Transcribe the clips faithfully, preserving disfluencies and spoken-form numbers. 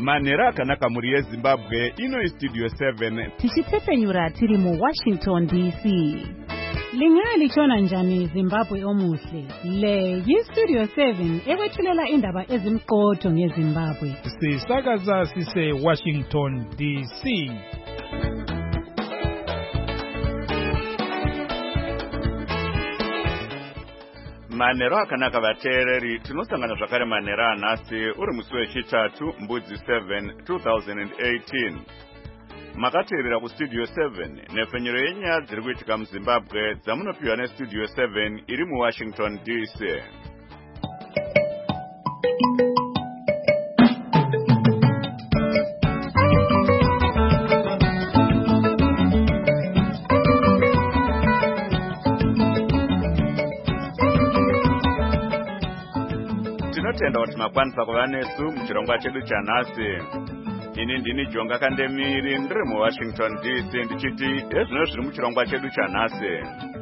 Manera akanaka muri yeZimbabwe ino Studio seven. Tichitepfenyura tiri mu Washington D C. Lingali chona njani Zimbabwe omuhle. Le yi Studio seven ekwethulela indaba ezimqotho ngeZimbabwe. Sisakaza sise Washington D C. Manero akanaka vateereri tinosangana zvakare manera anhasi uri musi wechitatu mbudzi seven two thousand eighteen. Makateerera kustudio seven nefenyero yenyaya dziri kuitika muZimbabwe dzamunopiwa nestudio seven iri muWashington D C. Tinotenda kuti makwanisa kuva nesu muchirongwa chedu chanhasi. Ini ndini Jonga Kandemiri ndiri muWashington D C ndichiti ezvino zviri muchirongwa chedu chanhasi.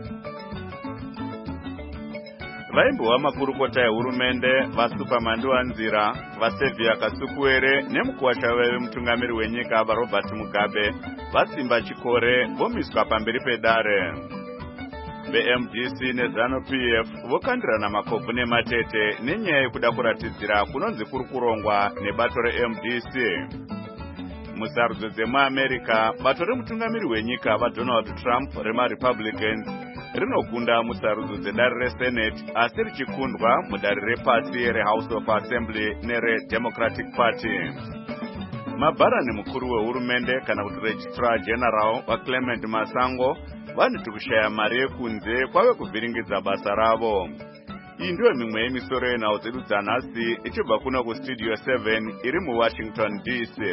Vaimbowa makurukota ehurumende, vaSuperman Wanzira, vaSevia Kasukuwere nemukuwacha wemutungamiri wenyika vaRobert Mugabe vasimba chikore vomiswa pamberi pedare. Ve-M D C neZANU-P F vokandirana makobvu nematete nenyaya yekuda kuratidzira kunonzi kuri kurongwa nebato re-M D C. Musarudzo dzemuAmerica, bato remutungamiri wenyika vaDonald Trump remaRepublicans rinokunda musarudzo dzedare reSenate asi richikundwa mudare repasi reHouse of Assembly nereDemocratic Party. Mabharani mukuru wehurumende kana kuti Registrar General vaClement Masango vanoti kushaya mari yekunze kwave kuvhiringidza basa ravo. Iyi ndiyo mimwe yemisoro yenhau dzedu dzanhasi ichibva kuno kustudio seven iri muWashington D C.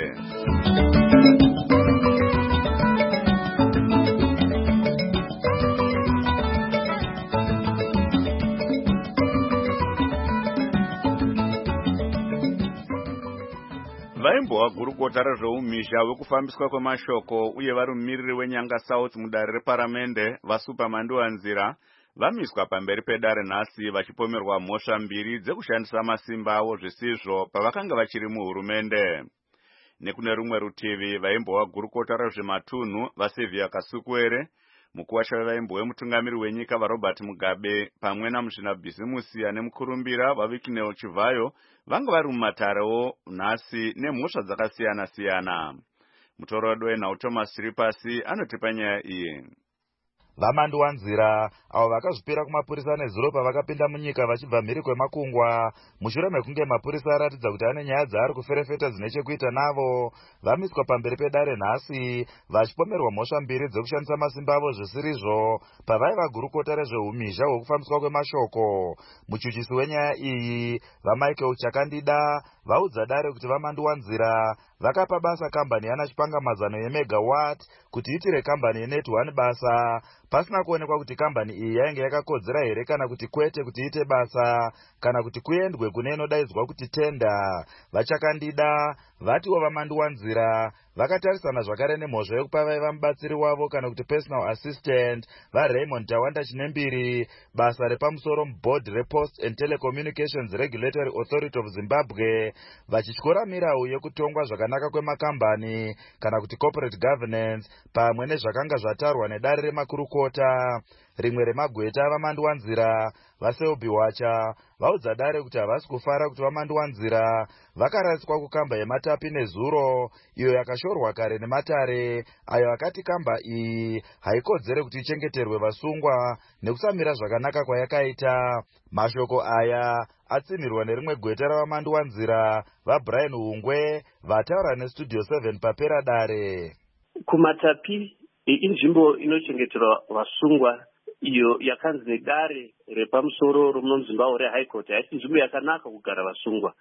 Vaimbowa gurukota rezveumisha wekufambiswa kwemashoko uye vari mumiriri weNyanga South mudare reparamende vaSuperman Wanzira vamiswa pamberi pedare nhasi vachipomerwa mhosva mbiri dzekushandisa masimba avo zvisizvo pavakanga vachiri muhurumende. Nekune rumwe rutivi vaimbowa gurukota rezvematunhu vaSevia Kasukuwere, mukuwacha wevaimbo wemutungamiri wenyika vaRobert Mugabe pamwe namuzvinabhizimusi anemukurumbira vaVikineo Chivayo vanga vari mumatarewo nhasi nemhosva dzakasiyana siyana. Mutorodi wenhau Thomas Ripasi anotipa nyaya iyi. Vamandu Wanzira avo vakazvipira kumapurisa nezuro pavakapinda munyika vachibva mhiri kwemakungwa mushure mekunge mapurisa aratidza kuti ane nyaya dzaari kuferefeta dzine chekuita navo, vamiswa pamberi pedare nhasi vachipomerwa mhosva mbiri dzekushandisa masimba avo zvisirizvo pavaiva gurukota rezveumisha hwekufambiswa kwemashoko. Muchuchisi wenyaya iyi vaMichael Chakandida vaudza dare kuti Vamandu Wanzira vakapa basa kambani yana chipangamazano yemegawatt kuti itire kambani yeNet One basa pasina kuonekwa kuti kambani iyi yainge yakakodzera here kana kuti kwete kuti ite basa kana kuti kuendwe kune inodaidzwa kuti tenda. VaChakandida vatiwo Vamandu Wanzira vakatarisana zvakare nemhosva yekupa vaiva mubatsiri wavo kana kuti personal assistant vaRaymond Tawanda Chinembiri basa repamusoro muboard rePost and Telecommunications Regulatory Authority of Zimbabwe vachityora mirau yekutongwa zvakanaka kwemakambani kana kuti corporate governance pamwe nezvakanga zvatarwa nedare remakurukota. Rimwe remagweta Vamandu Wanzira vaSelby Wacha vaudza dare kuti havasi kufara kuti Vamandu Wanzira vakaraswa kukamba yeMatapi nezuro iyo yakashorwa kare nematare ayo akati kamba iyi haikodzere kuti ichengeterwe vasungwa nekusamira zvakanaka kwayakaita. Mashoko aya atsimirwa nerimwe gweta raVamandu Wanzira vaBrian Hungwe vataura nestudio seven papera dare. kuMatapi inzvimbo inochengeterwa vasungwa iyo yakanzi nedare repamusoro romuZimbabwe reHigh Court haisi nzvimbo yakanaka kugara vasungwa,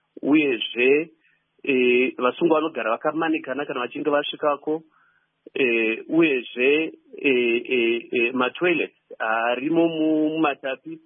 uyezve e, vasungwa vanogara vakamanikana kana vachinge vasvikako, e, uyezve e, e, e, matoilet arimo muMatapi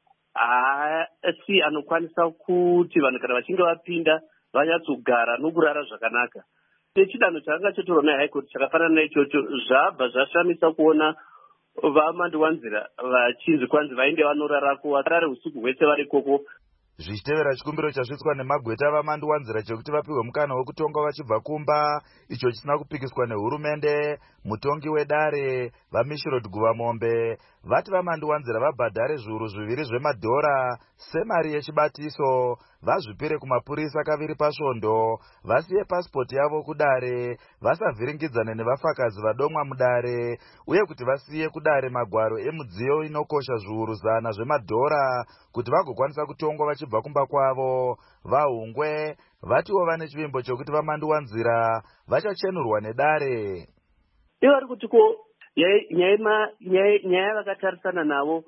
asi anokwanisa kuti vanhu kana vachinge vapinda vanyatsogara nokurara zvakanaka. Chidanho chakanga chatorwa neHigh Court chakafanana naichocho zvabva zvashamisa kuona Vamandu Wanzira vachinzi kwanzi vainde vanorarako varare usiku hwese vari koko. zvichitevera chikumbiro chasvitswa nemagweta vamanduwanzira chekuti vapiwe mukana wekutonga vachibva kumba, icho chisina kupikiswa nehurumende. Mutongi wedare vaMishirod Guvamombe vati vamanduwanzira vabhadhare zviuru zviviri zvemadhora semari yechibatiso, vazvipire kumapurisa kaviri pasvondo, vasiye pasipoti yavo kudare, vasavhiringidzane nevafakazi vadomwa mudare, uye kuti vasiye kudare magwaro emudziyo inokosha zviuru zana zvemadhora kuti vagokwanisa kutongwa vachibva kumba kwavo. Vahungwe vatiwo vane chivimbo chokuti vamanduwanzira vachachenurwa nedare. Ivo vari kuti ko nyaya yavakatarisana navo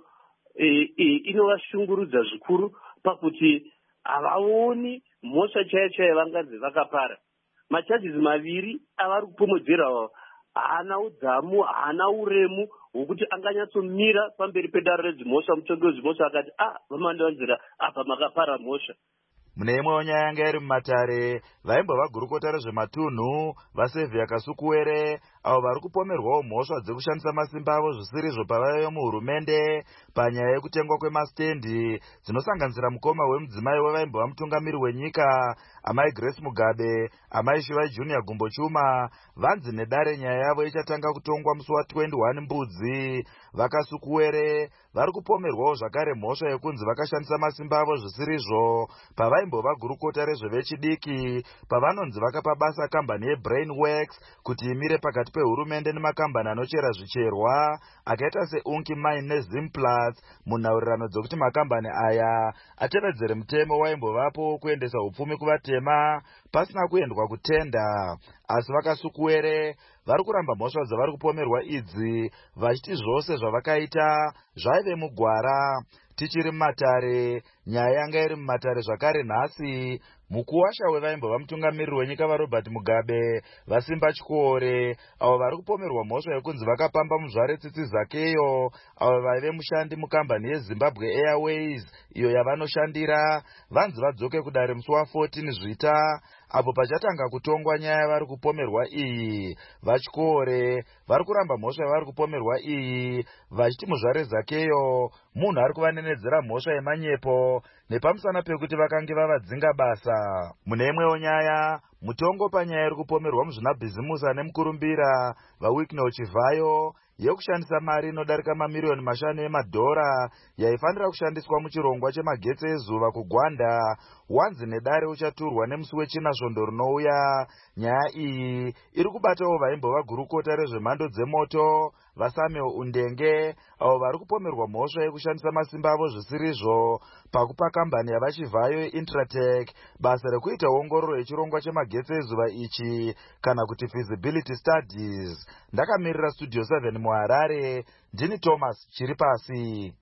inovashungurudza zvikuru pakuti havaoni mhosva chaiyo chaiyo vanganzi vakapara. Machajizi maviri avari kupomodzera haana udzamu, haana uremu hwokuti anganyatsomira pamberi pedare redzimhosva. Mutongi wedzimhosva akati ah vamanduwanzira apa makapara mhosva. Mune imwewo nyaya yanga iri mumatare, vaimbova gurukota rezvematunhu vaSevhia Kasukuwere avo vari kupomerwawo mhosva dzekushandisa masimba avo zvisirizvo pavaiva muhurumende panyaya yekutengwa kwemasitendi dzinosanganisira mukoma wemudzimai wevaimbova mutungamiri wenyika amai Grace Mugabe, amai Shivai Junior Gumbo Chuma. Vanzi nedare nyaya yavo ichatanga kutongwa musi wa21 Mbudzi. VaKasukuwere vari kupomerwawo zvakare mhosva yekunzi vakashandisa masimba avo zvisirizvo pavaimbova gurukota rezvevechidiki, pavanonzi vakapa basa kambani yeBrainworks kuti imire pakati pehurumende nemakambani anochera zvicherwa akaita seUnki Mine neZimplats munhaurirano dzokuti makambani aya atevedzere mutemo waimbovapo kuendesa upfumi kuvatema pasina kuendwa kutenda. Asi VaKasukuwere vari kuramba mhosva dzavari kupomerwa idzi, vachiti zvose zvavakaita zvaive mugwara. Tichiri mumatare, nyaya yanga iri mumatare zvakare nhasi. Mukuwasha wevaimbova mutungamiriri wenyika vaRobert Mugabe, vaSimba Chikore avo vari kupomerwa mhosva yekunzi vakapamba muzvare tsitsi zakeyo avo vaive mushandi mukambani yeZimbabwe Airways iyo yavanoshandira, vanzi vadzoke kudare musi wa14 Zvita apo pachatanga kutongwa nyaya vari kupomerwa iyi. VaChikore vari kuramba mhosva yavari kupomerwa iyi, vachiti muzvare zakeyo munhu ari kuvanenedzera mhosva yemanyepo nepamusana pekuti vakange vavadzinga basa. Mune imwewo nyaya, mutongo panyaya iri kupomerwa muzvinabhizimusi ane mukurumbira vaWicknell Chivhayo yekushandisa mari inodarika mamiriyoni mashanu emadhora yaifanira kushandiswa muchirongwa chemagetsi ezuva kuGwanda. Wanzi nedare uchaturwa nemusi wechina svondo rinouya. Nyaya iyi iri kubatawo vaimbova gurukota rezvemhando dzemoto vaSamuel Undenge avo vari kupomerwa mhosva yekushandisa masimba avo zvisirizvo pakupa kambani yavaChivhayo Intratech basa rekuita ongororo yechirongwa chemagetsi ezuva ichi kana kuti feasibility studies. Ndakamirira Studio seven muHarare, ndini Thomas Chiripasi.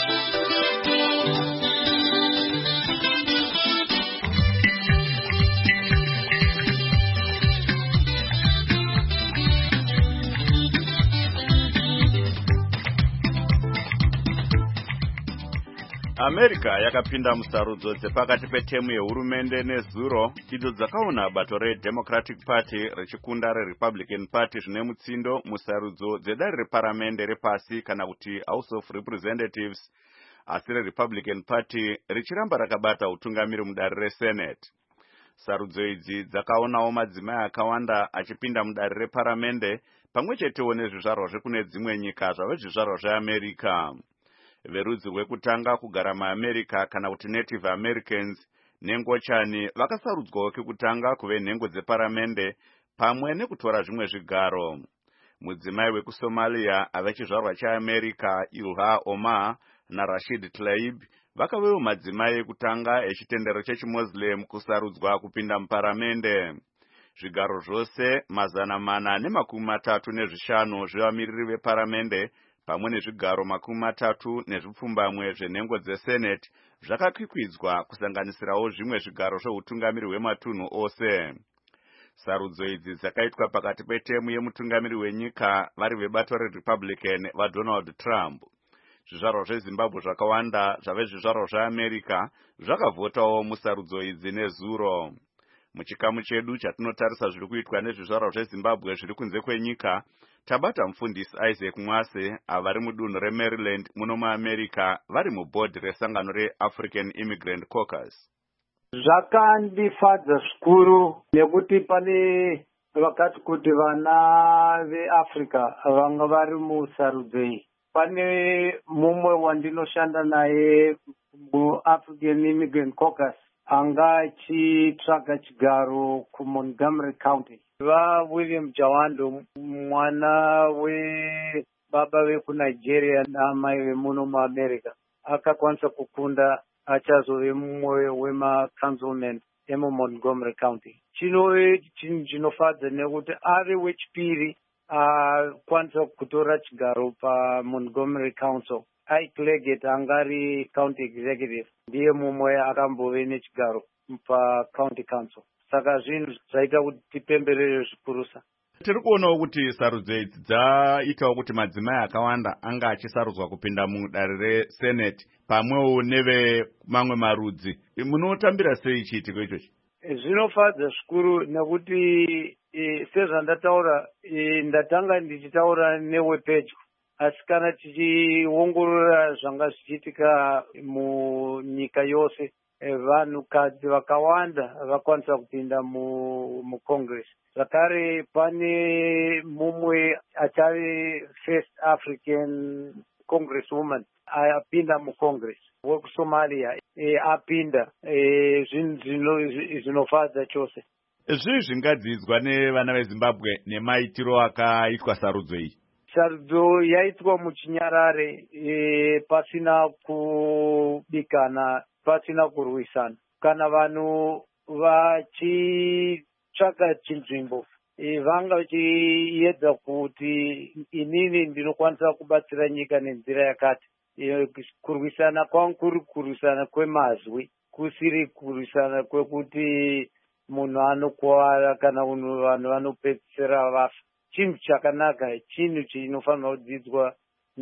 America yakapinda musarudzo dzepakati petemu yehurumende nezuro idzo dzakaona bato reDemocratic Party richikunda reRepublican Party zvine mutsindo musarudzo dzedare reparamende repasi kana kuti House of Representatives, asi reRepublican Party richiramba rakabata utungamiri mudare reSenate. Sarudzo idzi dzakaonawo madzimai akawanda achipinda mudare reparamende pamwechetewo nezvizvarwa zvekune dzimwe nyika zvave zvizvarwa zveAmerica. Verudzi rwekutanga kugara muAmerica kana kuti Native Americans nengochani vakasarudzwawo kekutanga kuve nhengo dzeparamende pamwe nekutora zvimwe zvigaro. Mudzimai wekuSomalia ave chizvarwa chaAmerica Ilha Omar naRashid Tlaib vakavewo madzimai ekutanga echitendero chechiMuslim kusarudzwa kupinda muparamende. Zvigaro zvose mazana mana nemakumi matatu nezvishanu zvevamiriri veparamende pamwe nezvigaro makumi matatu nezvipfumbamwe zvenhengo dzeSenate zvakakwikwidza kusanganisirawo zvimwe zvigaro zveutungamiri hwematunhu ose. Sarudzo idzi dzakaitwa pakati petemu yemutungamiri wenyika vari vebato reRepublican vaDonald Trump. Zvizvarwa zveZimbabwe zvakawanda zvave zvizvarwa zveAmerica zvakavhotawo musarudzo idzi nezuro. Muchikamu chedu chatinotarisa zviri kuitwa nezvizvarwa zveZimbabwe zviri kunze kwenyika, tabata mufundisi Isaac Mwase avari mudunhu reMaryland muno muAmerica vari mubhodhi resangano reAfrican Immigrant Caucus. Zvakandifadza zvikuru nekuti pane vakati kuti vana veAfrica vanga vari musarudzei. Pane mumwe wandinoshanda naye muAfrican Immigrant Caucus anga achitsvaga chigaro kuMontgomery County. Va William Jawando, mwana webaba vekuNigeria namai vemuno muAmerica, akakwanisa kukunda achazove mumwe wema-councilmen emuMontgomery County. Chino chinhu chinofadza nekuti ari wechipiri akwanisa kutora chigaro paMontgomery Council. Ike Leggett angari county executive ndiye mumwe akambove nechigaro pacounty council. Saka zvinhu zvaita kuti tipemberere zvikurusa. Tiri kuonawo kuti sarudzo idzi dzaitawo kuti madzimai akawanda anga achisarudzwa kupinda mudare resenate pamwewo neve mamwe marudzi. Munotambira sei chiitiko ichochi? Zvinofadza zvikuru nekuti e, sezvandataura e, ndatanga ndichitaura newepedyo. Asi kana tichiongorora zvanga zvichiitika munyika yose, vanhukadzi vakawanda vakwanisa kupinda muCongress. Zvakare pane mumwe achave first African Congresswoman apinda muCongress wekuSomalia, e, apinda. E, zvinhu zvinofadza chose. Zvii zvingadzidzwa nevana veZimbabwe nemaitiro akaitwa sarudzo iyi? Sarudzo yaitwa muchinyarare, e, pasina kubikana, pasina kurwisana. Kana vanhu vachitsvaka chinzvimbo, e, vanga vachiedza kuti inini ndinokwanisa kubatsira nyika nenzira yakati. E, kurwisana kwangu kuri kurwisana kwemazwi, kusiri kurwisana kwekuti munhu anokuwara kana vanhu vanopedzisira vafa. Chinhu chakanaka, chinhu chinofanirwa kudzidzwa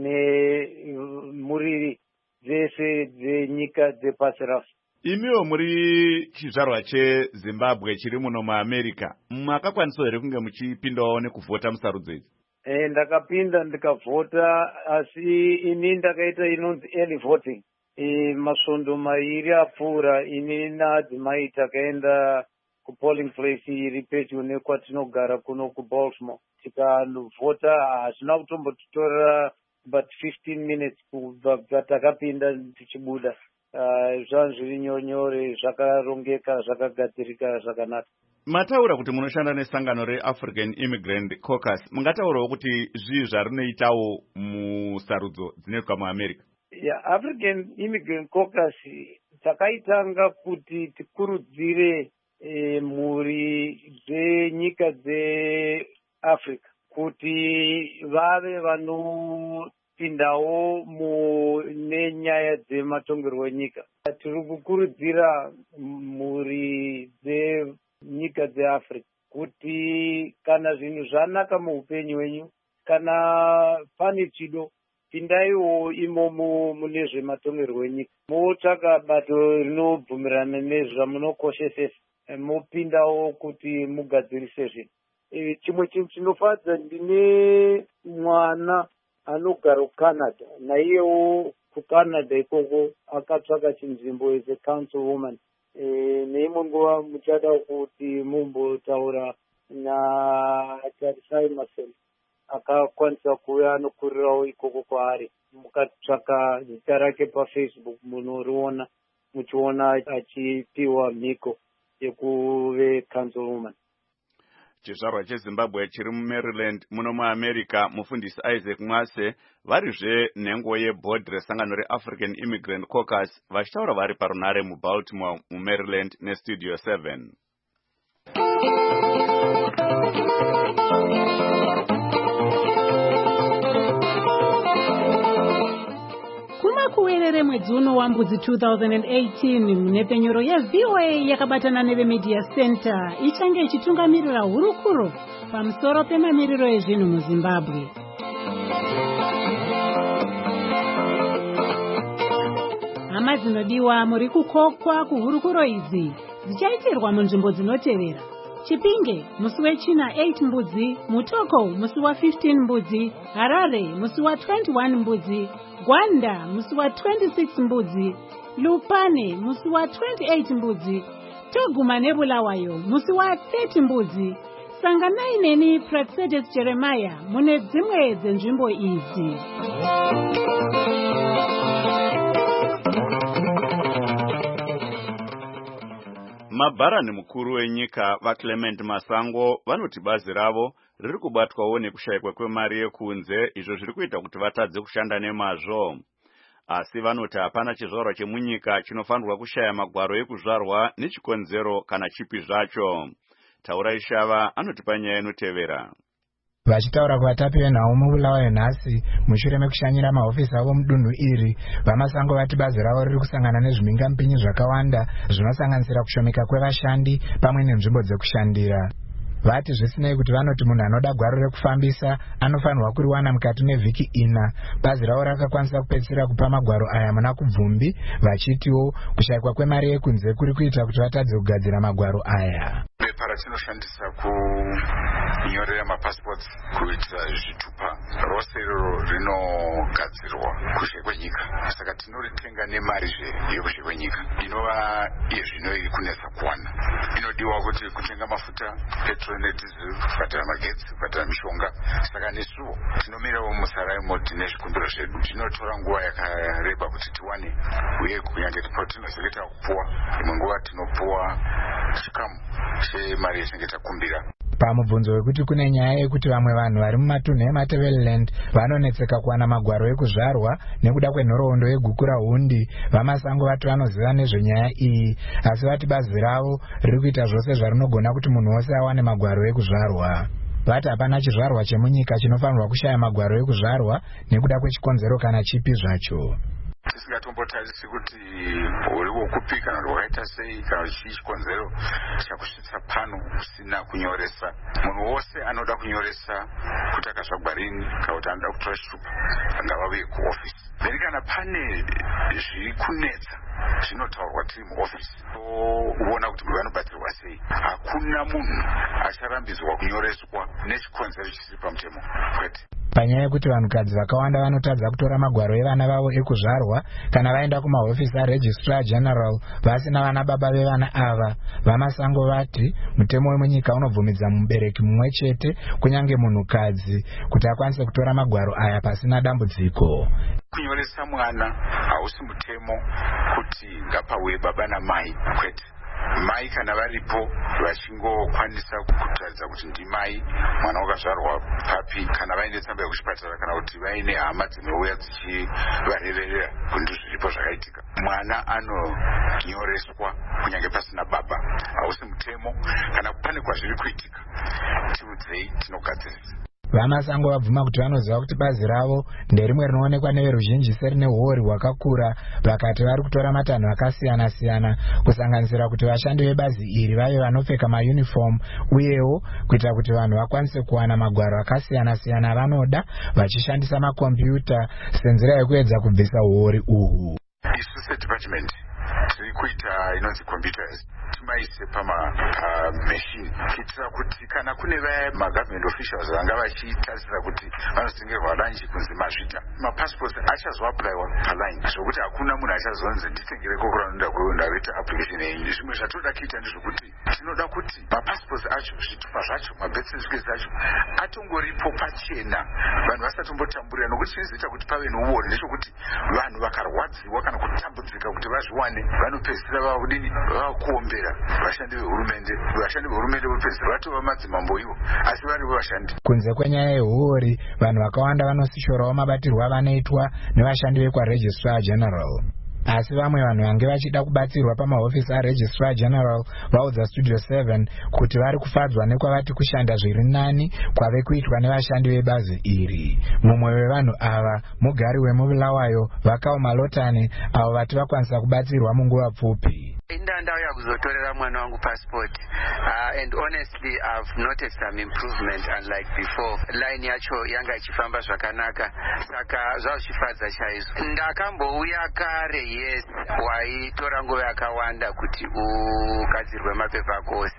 nemuriri dzese dzenyika dzepasi rose. Imiwo muri chizvarwa cheZimbabwe chiri muno muAmerica, makakwanisa here kunge muchipindawo nekuvhota musarudzo idzi? E, ndakapinda ndikavhota, asi ini ndakaita inonzi early voting. E, masvondo mairi apfuura ini naadzimai takaenda kupolling place iri pedyo nekwatinogara kuno kuBaltimore. Tikanovhota hazvina kutombotitorera but fifteen minutes kubva takapinda tichibuda. Uh, zvanhu zviri nyore, zvakarongeka, zvakagadzirika zvakanaka. Mataura kuti munoshanda nesangano reAfrican Immigrant Caucus, mungataurawo kuti zvii zvarinoitawo musarudzo dzinoitwa muAmerica? Yeah, African Immigrant Caucus takaitanga kuti tikurudzire e, mhuri dzenyika dzeAfrica kuti vave vanopindawo mune nyaya dzematongerwo enyika. Tiri kukurudzira mhuri dzenyika dzeAfrica kuti kana zvinhu zvanaka muupenyu wenyu, kana pane chido, pindaiwo imomo mune zvematongerwo enyika. Motsvaka bato rinobvumirana nezvamunokoshesesa, mopindawo kuti mugadzirise zvinhu. E, chimwe chinhu chinofadza, ndine mwana anogara kuCanada, naiyewo kuCanada ikoko akatsvaka chinzvimbo as a councilwoman. E, neimwe nguva muchada kuti mumbotaura naTarisai Maseni, akakwanisa kuuya anokurirawo ikoko kwaari. Mukatsvaka zita rake paFacebook munoriona, muchiona achipiwa mhiko yekuve councilwoman. Chizvarwa cheZimbabwe chiri muMaryland muno muAmerica, mufundisi Isaac Mwase varizve nhengo yebhodhi resangano reAfrican Immigrant Caucus vachitaura vari parunare muBaltimore muMaryland neStudio seven. Kumakuwerere mwedzi uno wambudzi two thousand eighteen munepenyoro yeV O A yakabatana neveMedia Center ichange ichitungamirira hurukuro pamusoro pemamiriro ezvinhu muZimbabwe. Hama dzinodiwa, muri kukokwa kuhurukuro idzi dzichaitirwa munzvimbo dzinotevera. Chipinge musi wechina eight mbudzi, Mutoko musi wa fifteen mbudzi, Harare musi wa twenty-one mbudzi, Gwanda musi wa twenty-six mbudzi, Lupane musi wa twenty-eight mbudzi, Toguma neBulawayo musi wa thirty mbudzi. Sanganai neni Praxedes Jeremiah mune dzimwe dzenzvimbo idzi. Mabharani mukuru wenyika vaClement Masango vanoti bazi ravo riri kubatwawo nekushayikwa kwemari yekunze, izvo zviri kuita kuti vatadze kushanda nemazvo. Asi vanoti hapana chizvarwa chemunyika chinofanirwa kushaya magwaro ekuzvarwa nechikonzero kana chipi zvacho. Taura Ishava anotipa nyaya inotevera. Vachitaura kuvatapi venhau muBulawayo nhasi mushure mekushanyira mahofisi avo mudunhu iri, vaMasango vati bazi ravo riri kusangana nezvimingampinyi zvakawanda zvinosanganisira kushomeka kwevashandi pamwe nenzvimbo dzekushandira. Vati zvisinei kuti vanoti munhu anoda gwaro rekufambisa anofanirwa kuriwana mukati mevhiki ina. Bazi ravo rakakwanisa kupedzisira kupa magwaro aya muna kubvumbi, vachitiwo kushayikwa kwemari yekunze kuri kuita kuti vatadze kugadzira magwaro aya. Bepa ratinoshandisa kunyorera mapassports kuitira zvitupa rose iroro rinogadzirwa kushe kwenyika, saka tinoritenga nemarizve yekushe kwenyika inova iye zvino iri kunetsa kuwana. Inodiwa kuti kutenga mafuta, petrol nedizil, kubhadhara magetsi, kubhadhara mishonga, saka nesuwo tinomirawo musaraimo tine zvikumbiro zvedu. Zvinotora nguva yakareba kuti tiwane, uye kunyange patinozengeta kupuwa imwe nguva tinopuwa chikamu chemari yetinenge takumbira. Pamubvunzo wekuti kune nyaya yekuti vamwe vanhu vari mumatunhu eMatabeleland vanonetseka kuwana magwaro ekuzvarwa nekuda kwenhoroondo yegukura hundi, vaMasango vati vanoziva nezvenyaya iyi, asi vati bazi ravo riri kuita zvose zvarinogona kuti munhu wose awane magwaro ekuzvarwa. Vati hapana chizvarwa chemunyika chinofanirwa kushaya magwaro ekuzvarwa nekuda kwechikonzero kana chipi zvacho. Tisingatombotarisi kuti uri wokupi kana kuti wakaita sei kana chii chikonzero chakusvitsa pano usina kunyoresa. Munhu wose anoda kunyoresa kuti akazvagwa rini kana kuti anoda kutora chitupa ngavauye kuofisi. Then kana pane zviri kunetsa zvinotaurwa tiri muofisi, toona kuti vanobatsirwa sei. Hakuna munhu acharambidzwa kunyoreswa nechikonzero chisiri pamutemo, kwete. Panyaya yekuti vanhukadzi vakawanda vanotadza kutora magwaro evana vavo ekuzvarwa kana vaenda kumahofisi aRegistrar General vasina vana baba vevana ava, vaMasango vati mutemo wemunyika unobvumidza mubereki mumwe chete kunyange munhukadzi kuti akwanise kutora magwaro aya pasina dambudziko. Kunyoresa mwana hausi mutemo kuti ngapauye baba namai, kwete. Mai kana varipo vachingokwanisa kutaridza kuti ndimai mwana wakazvarwa papi, kana vaine tsamba yekuchipatara kana kuti vaine hama dzinouya dzichivarerera kuti zviripo zvakaitika, mwana anonyoreswa kunyange pasina baba. Hausi mutemo. Kana pane kwazviri kuitika tiudzei, tinogadzirisa. VaMasango vabvuma kuti vanoziva kuti bazi ravo nderimwe rinoonekwa neveruzhinji serine uori hwakakura, vakati vari kutora matanho akasiyana siyana kusanganisira kuti vashandi vebazi iri vave vanopfeka mauniform, uyewo kuita kuti vanhu vakwanise kuwana magwaro akasiyana siyana vanoda vachishandisa makombiyuta senzira yekuedza kubvisa uori uhu. Isu sedepartment tiri kuita inonzi computers timaise pamameshini kuitira kuti kana kune vaya magovernment officials vanga vachitarisira kuti vanotengerwa lanji kunzi mazvita, mapassports achazoapplywa paline, zvokuti hakuna munhu achazonzi nditengere kokura noda kuenda kuita application iyi. Zvimwe zvatoda kuita ndezvokuti tinoda kuti mapassports acho, zvitupa zvacho, mabirth certificates acho atongoripo pachena, vanhu vasatombotamburira, nokuti chinozoita kuti pave nouori ndezvokuti vanhu vakarwadziwa kana kutambudzika kuti vazviwane vanopedzisira vakudini vakuombera vashandi vehurumende. Vashandi vehurumende vopedzisira vatova madzimambo ivo, asi varivo vashandi. Kunze kwenyaya yehuori, vanhu vakawanda vanosishorawo mabatirwo avanoitwa nevashandi vekwaRegistrar General. Asi vamwe vanhu vange vachida kubatsirwa pamahofisi aRegistrar General vaudza Studio seven kuti vari kufadzwa nekwavati kushanda zviri nani kwave kuitwa nevashandi vebazi iri. Mumwe wevanhu ava mugari wemuBulawayo Vakaoma Lotane, avo vati vakwanisa kubatsirwa munguva pfupi. Ndandauya kuzotorera mwana wangu passport uh, and honestly I've noticed some improvement unlike before. Line yacho yanga ichifamba zvakanaka, saka zvazvifadza chaizvo. Ndakambouya kare, yes, waitora nguva yakawanda kuti ugadzirwe mapepa akose,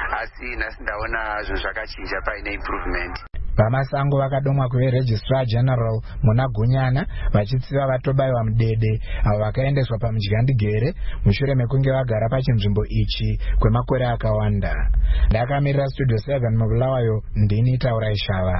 asi nhasi ndaona zvinhu zvakachinja paine improvement. Vamasango vakadomwa kuveregistrar general muna Gunyana vachitsiva vatobayiwa mudede avo vakaendeswa pamudyandegere mushure mekunge vagara pachinzvimbo ichi kwemakore akawanda. Ndakamirira studio seven mubulawayo, ndini Taurai Shava.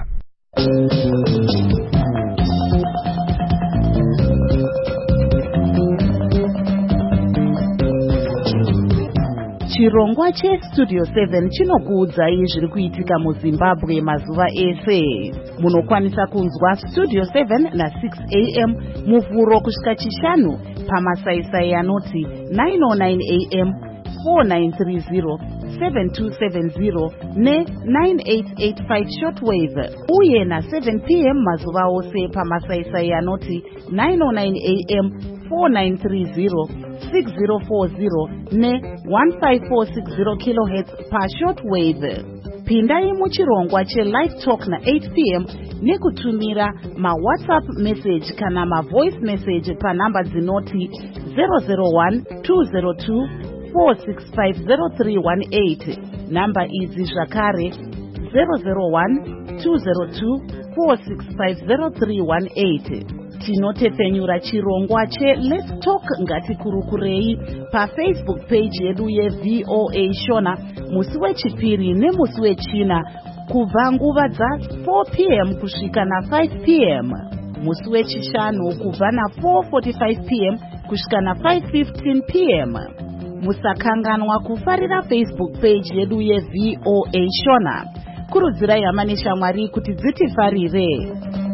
Chirongwa cheStudio seven chinokuudzai zviri kuitika muZimbabwe mazuva ese. Munokwanisa kunzwa Studio seven na six a m muvhuro kusvika chishanu pamasaisai anoti nine oh nine a m, four nine three zero, seven two seven zero ne nine eight eight five shortwave, uye na seven p m mazuva ose pamasaisai anoti nine oh nine a m, four nine three zero, six zero four zero ne one five four six zero kilohertz pa shortwave. Pindai muchirongwa che-live talk na eight p m nekutumira ma-WhatsApp message kana ma-voice message pa namba dzinoti zero zero one two zero two four six five zero three one eight. Namba idzi zvakare zero zero one two zero two four six five zero three one eight. Tinotepfenyura chirongwa che Let's Talk Ngatikurukurei pa Facebook page yedu ye V O A Shona musi wechipiri nemusi wechina kubva nguva dza four p m kusvika na five p m, musi wechishanu kubva na four forty-five p m kusvika na five fifteen p m. Musakanganwa kufarira Facebook page yedu ye V O A Shona. Kurudzirai hama neshamwari kuti dzitifarire.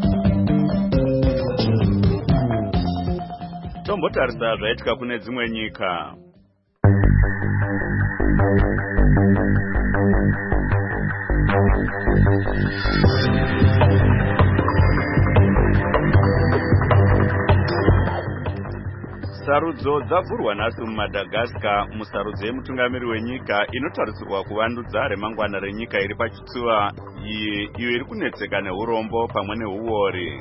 Tombotarisa zvaitika kune dzimwe nyika. Sarudzo dzavhurwa nhasi muMadagascar musarudzo yemutungamiri wenyika inotarisirwa kuvandudza remangwana renyika iri pachitsuva iyo iri kunetseka neurombo pamwe neuori.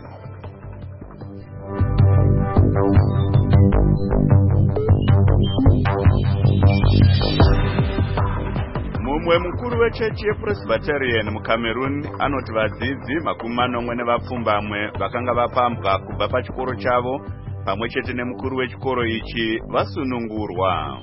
Mumwe mukuru wechechi yePresbyterian muCameroon anoti vadzidzi makumi manomwe nevapfumbamwe vakanga vapambwa kubva pachikoro chavo pamwe chete nemukuru wechikoro ichi vasunungurwa.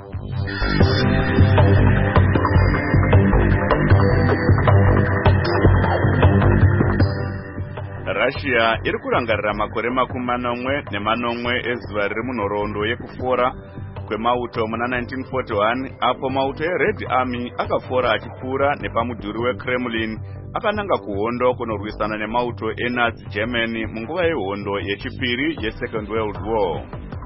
Russia iri kurangarira makore makumi manomwe nemanomwe ezuva riri munhoroondo yekufora kwemauto muna nineteen forty-one apo mauto eRed Army akafora achipfuura nepamudhuri weKremlin akananga kuhondo kunorwisana nemauto eNazi Germany munguva yehondo yechipiri yeSecond World War.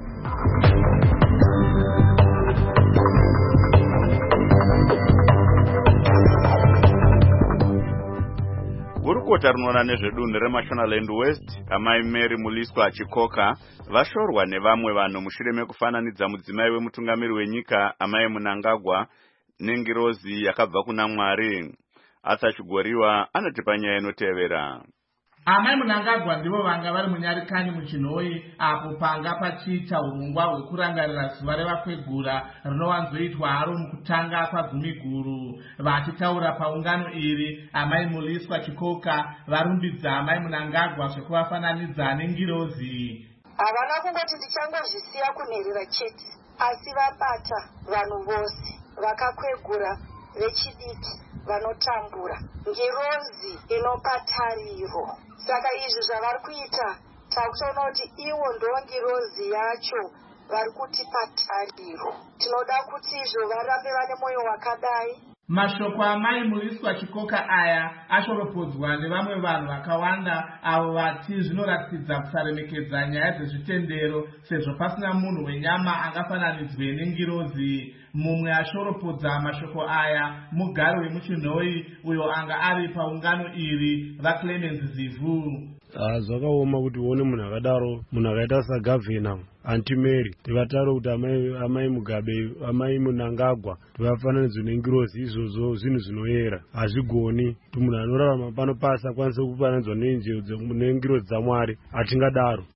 Gurukota rinoona nezvedunhu reMashonaland West, amai Mary Muliswa Chikoka vashorwa nevamwe vanhu mushure mekufananidza mudzimai wemutungamiri wenyika amai Mnangagwa nengirozi yakabva kuna Mwari. Arthur Chigoriwa anoti panyaya inotevera. Amai Mnangagwa ndivo vanga vari munyarikani muchinhoi apo panga pachiita urongwa hwekurangarira zuva revakwegura rinowanzoitwa haro mukutanga kwagumi guru. Vachitaura paungano iri, amai Muliswa Chikoka varumbidza amai Mnangagwa zvekuvafananidza nengirozi. Havana kungoti ndichangozvisiya kunherera chete, asi vabata vanhu vose vakakwegura vechidiki vanotambura ngirozi inopa tariro. Saka izvi zvavari kuita takutoona kuti ivo ndo ngirozi yacho vari kutipa tariro. Tinoda kuti izvo varambe vane mwoyo wakadai. Mashoko amai Muliswa Chikoka aya ashoropodzwa nevamwe vanhu vakawanda avo vati zvinoratidza kusaremekedza nyaya dzezvitendero sezvo pasina munhu wenyama angafananidzwe nengirozi. Mumwe ashoropodza mashoko aya mugari wemuchinhoi uyo anga ari paungano iri vaClemens Zivu. Zvakaoma kuti uone munhu akadaro, munhu akaita sagavhena Aunty Mary tivataro kuti amai amai Mugabe amai Mnangagwa tivafananidzwe nengirozi. Izvozvo zvinhu zvinoyera, hazvigoni kuti munhu anorarama pano pasi akwanise kufananidzwa nengirozi dzaMwari. Hatingadaro.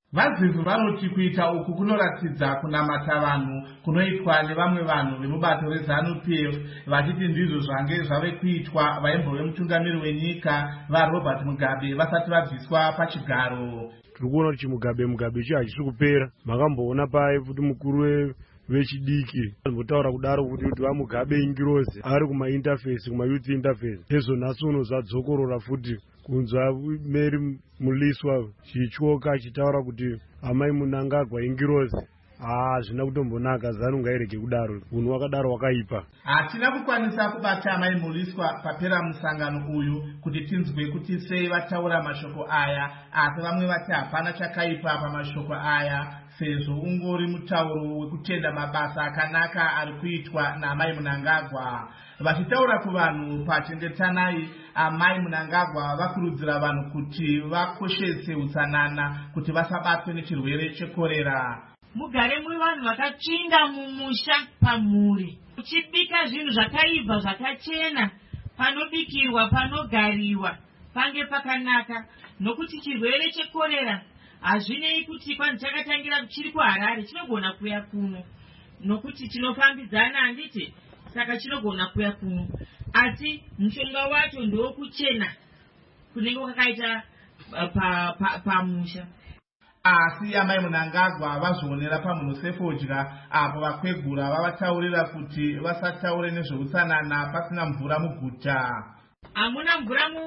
Vadzidzi vanoti kuita uku kunoratidza kunamata vanhu kunoitwa nevamwe vanhu vemubato reZANU P F, vachiti ndizvo zvange zvave kuitwa vaimbove mutungamiri wenyika vaRobert Mugabe vasati vabviswa pachigaro. Tiri kuona kuti Mugabe Mugabe ichi hachisi kupera. Makamboona paye kuti mukuru vechidiki anotaura kudaro kuti kuti vaMugabe ingirozi ari kumainterface kumayouth interface izvo nhasi uno zvadzokorora futi kunzwa Mary Muliswa chichoka chitaura kuti amai Mnangagwa ingirozi. Ah, zvina kutombonaka ZANU ngairege kudaro. Munhu wakadaro wakaipa. Hatina kukwanisa kubata amai Muliswa papera musangano uyu kuti tinzwe kuti sei vataura mashoko aya, asi vamwe vati hapana chakaipa pamashoko aya sezvo ungori mutauro wekutenda mabasa akanaka ari kuitwa naamai Mnangagwa. Vachitaura kuvanhu pachengetanai, amai Mnangagwa vakurudzira vanhu kuti vakoshese utsanana kuti vasabatwe nechirwere chekorera. Mugare muri vanhu vakatsvinda mumusha pamhuri, uchibika zvinhu zvakaibva zvakachena, panobikirwa panogariwa pange pakanaka, nokuti chirwere chekorera hazvinei kuti kwani chakatangira chiri kuHarare chinogona kuya kuno, nokuti chinofambidzana handiti, saka chinogona kuya kuno, asi mushonga wacho ndokuchena kunenge kwakaita pamusha. Asi amai Mnangagwa vazvionera pamunhosefodya apo vakwegura vavataurira kuti vasataure nezveutsanana pasina mvura muguta. Hamuna mvura mu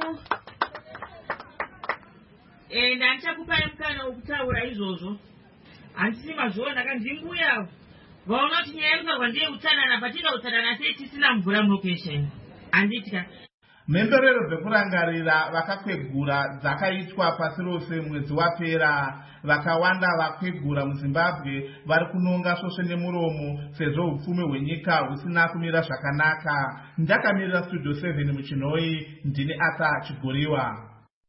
e ndandichakupai mukana wokutaura izvozvo. Handisi mazviona kandimbuya vaona kuti nyaya yekutarwa ndeyeutsanana patinoda utsanana sei tisina mvura mulocation. Handitya mhemberero dzekurangarira vakakwegura dzakaitwa pasi rose mwedzi wapera. Vakawanda vakwegura muZimbabwe vari kunonga svosve nemuromo sezvo upfumi hwenyika husina kumira zvakanaka. Ndakamirira Studio seven muchinoi, ndini Asa Chigoriwa.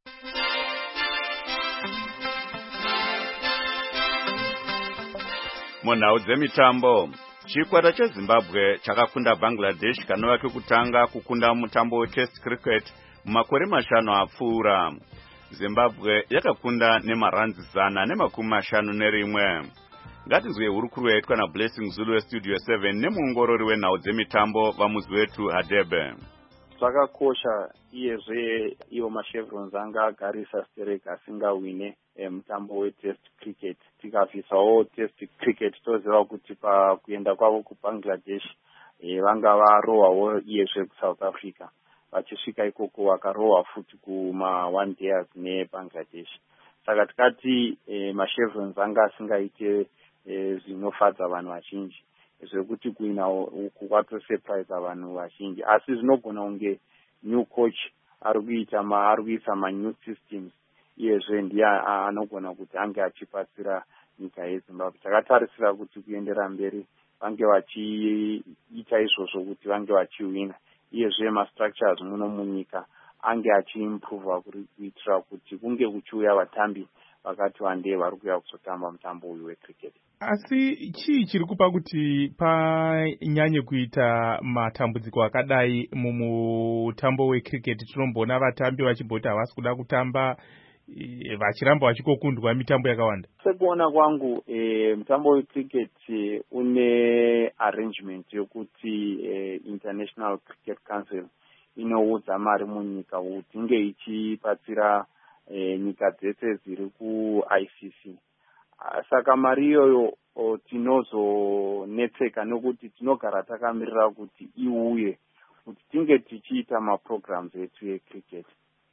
Munhau dzemitambo, chikwata cheZimbabwe chakakunda Bangladesh kanova kekutanga kukunda mutambo wetest cricket mumakore mashanu apfuura. Zimbabwe yakakunda nemaranzi zana nemakumi mashanu nerimwe. Ngatizwe hurukuru yaitwa na Blessing Zulu weStudio seven nemuongorori wenhau dzemitambo vamuzi wetu Hadebe. Zvakakosha iyezve iwo machevrons anga agarisa stereka asingawine e, mutambo wetest cricket. Tikabvisawo test cricket toziva kuti pakuenda kwavo kuBangladesh e, vanga varohwawo iyezve kuSouth Africa. Vachisvika ikoko vakarohwa futi kuma one days neBangladesh. Saka tikati e, machevrons anga asingaite e, zvinofadza vanhu vazhinji. Zvekuti kuina uku kwatosurprise vanhu vazhinji, asi zvinogona kunge new coach ari kuita ma ari kuisa ma new systems, iyezve ndiye anogona kuti ange achipatsira nyika yeZimbabwe. Takatarisira kuti kuendera mberi vange vachiita izvozvo kuti vange vachiwina, iyezve ma-structures muno munyika ange achiimprova kuitira kuti kunge kuchiuya vatambi vakati wandei vari kuuya kuzotamba mutambo uyu wecricket. Asi chii chiri kupa kuti panyanye kuita matambudziko akadai mumutambo wecricket? Tinombona vatambi vachimboti havasi kuda kutamba, vachiramba vachikokundwa mitambo yakawanda. Sekuona kwangu e, mutambo wecricket une arrangement yokuti e, International Cricket Council inoudza mari munyika kuti inge ichipatsira e, nyika dzese dziri ku-I C C. Saka mari iyoyo tinozonetseka nokuti tinogara takamirira kuti iuye kuti tinge tichiita maprograms etu ecricket.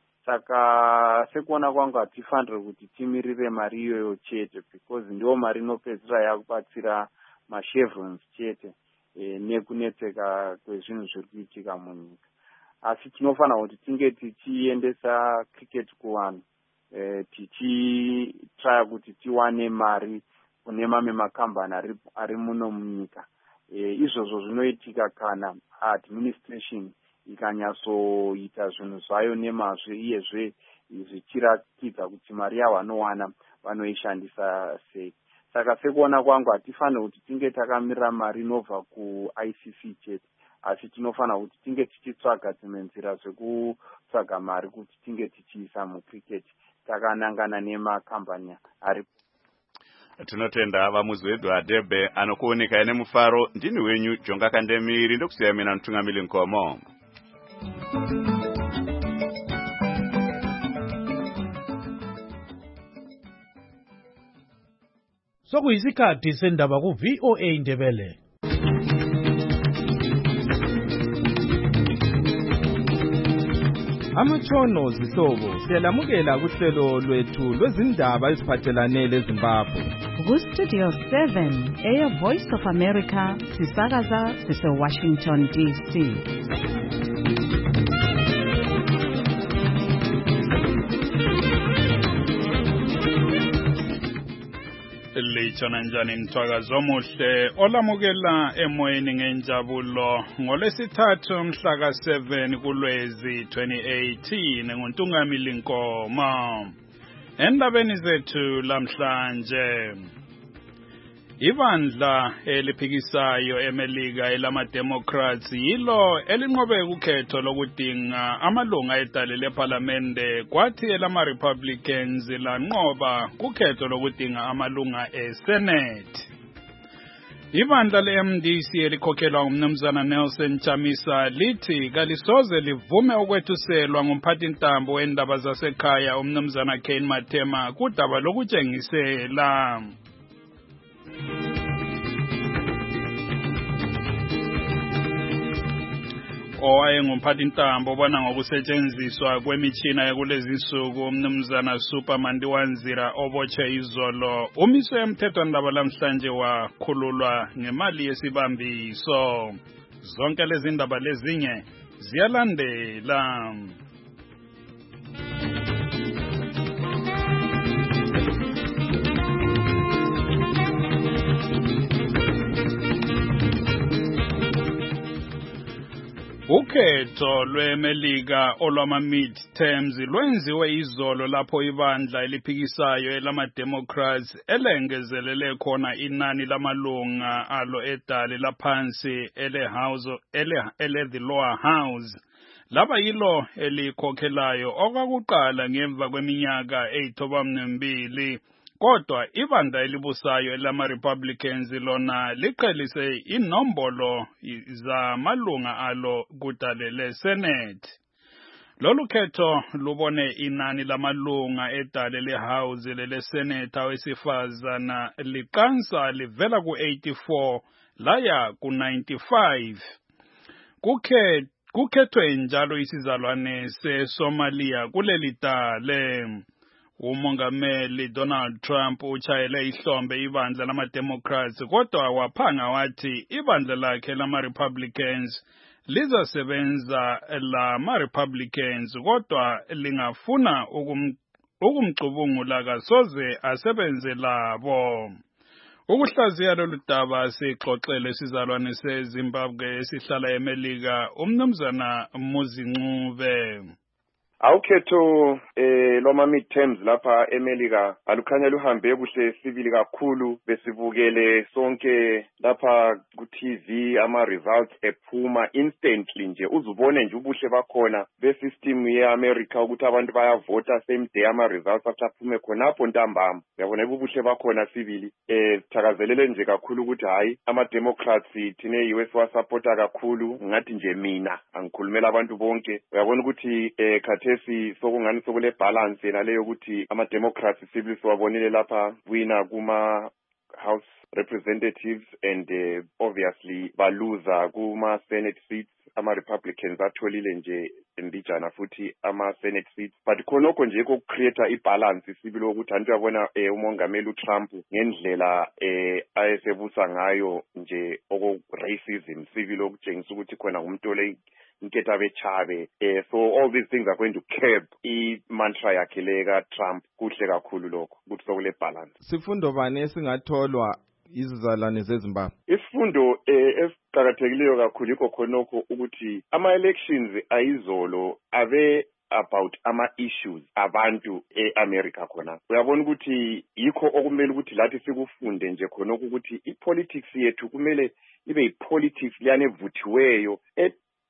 Saka sekuona kwangu hatifanire kuti timirire mari iyoyo chete, because ndiwo mari inopedzisira yakubatsira machevrons chete e, nekunetseka kwezvinhu zviri kuitika munyika. Asi tinofanira kuti tinge tichiendesa cricket kuvanhu, e, tichitraya kuti tiwane mari kune mamwe makambani ari, ari muno munyika. E, izvozvo zvinoitika kana administration ikanyatsoita zvinhu zvayo nemazvo, iyezve zvichiratidza kuti mari yavo vanowana vanoishandisa sei. Saka sekuona kwangu hatifanire kuti tinge takamirira mari inobva ku-I C C chete, asi tinofanira kuti tinge tichitsvaga dzimwe nzira zvekutsvaga mari kuti tinge tichiisa mucricket takanangana nemakambani ari. Tinotenda vamuzi wedu adebe anokuoneka ene mufaro. Ndini wenyu Jonga Kandemiri ndokusiya mina Mtungamili Nkomo. Sokuyisikhathi sendaba ku V O A Ndebele. Amatshono zihlobo siyalamukela kuhlelo lwethu lwezindaba eziphathelane leZimbabwe. Ku Studio seven, Air Voice of America, sisakaza sise Washington D C. Lichona njani mthwakazi omuhle olamukela emoyeni ngenjabulo ngolesithathu mhla ka seven kuLwezi twenty eighteen nguNtungamili Nkomo. Endabeni zethu lamhlanje, ibandla eliphikisayo eMelika elama-Democrats yilo elinqobe ukhetho lokudinga amalunga edale lePhalamende, kwathi elama-Republicans lanqoba ukhetho lokudinga amalunga eSenate. Ibandla le-M D C elikhokhelwa ngumnumzana Nelson Chamisa lithi kalisoze livume ukwethuselwa ngumphathintambo wendaba zasekhaya umnumzana Kane Matema kudaba lokutshengisela. Owayengumphathintambo bona ngokusetshenziswa kwemitshina yakulezi insuku umnumzana Supermandiwanzira obotshe izolo umiswe emthethwandaba lamhlanje wakhululwa ngemali yesibambiso. Zonke lezi ndaba lezinye ziyalandela. Ukhetho lweMelika olwama midterms lwenziwe izolo lapho ibandla eliphikisayo elama-Democrats elengezelele khona inani lamalunga alo edale laphansi ele house ele ele the lower house. Laba yilo elikhokhelayo okwakuqala ngemva kweminyaka eyithoba mbili. Kodwa ibandla elibusayo elama-Republicans lona liqhelise inombolo zamalunga alo kudale leSenate. Lolu khetho lubone inani lamalunga edale leHouse leleSenate awesifazana liqansa livela ku-eighty-four laya ku-ninety-five. Kukhe kukhethwe njalo isizalwane seSomalia kuleli dale. Umongameli Donald Trump uchayele ihlombe ibandla lama-Democrats kodwa waphanga wathi ibandla lakhe lama-Republicans lizasebenza lama-Republicans kodwa lingafuna ukum, ukumcubungula kasoze asebenze labo. Ukuhlaziya lolu daba sixoxele sizalwane seZimbabwe esihlala eMelika umnumzana Muzincube. Awukhetho eh loma midterms lapha eMelika alukhanya luhambe kuhle sibili kakhulu besibukele sonke lapha ku T V ama results ephuma instantly nje uzubone nje ubuhle bakhona be system yeAmerica ukuthi abantu bayavota same day ama results aphume khonapho ntambama. Uyabona ubuhle bakhona sibili eh thakazelele nje kakhulu ukuthi hayi ama Democrats thine U S wa supporta kakhulu ngathi nje mina angikhulumela abantu bonke. Uyabona ukuthi eh esi sokungani sokule balance naleyo ukuthi ama Democrats sibili siwabonile lapha wina kuma House Representatives and uh, obviously baluza kuma Senate seats. Ama Republicans atholile nje mbijana futhi ama Senate seats, but khonokho nje ko create ibalance sibili ukuthi antu yabona eh, umongameli uTrump ngendlela eh ayesebusa ngayo nje oko racism sibili okutshengisa ukuthi khona umuntu ole inketha bechabe eh so all these things are going to curb I mantra yakhe leka Trump. Kuhle kakhulu lokho ukuthi sokule balance. Sifundo bani esingatholwa izizalwane zeZimbabwe? Isifundo eh esiqhakathekileyo kakhulu ikho khonokho ukuthi ama elections ayizolo ave about ama issues abantu eAmerica khona. Uyabona ukuthi yikho okumele ukuthi lathi sikufunde nje khonokho ukuthi ipolitics yethu kumele ibe ipolitics liyane vuthiweyo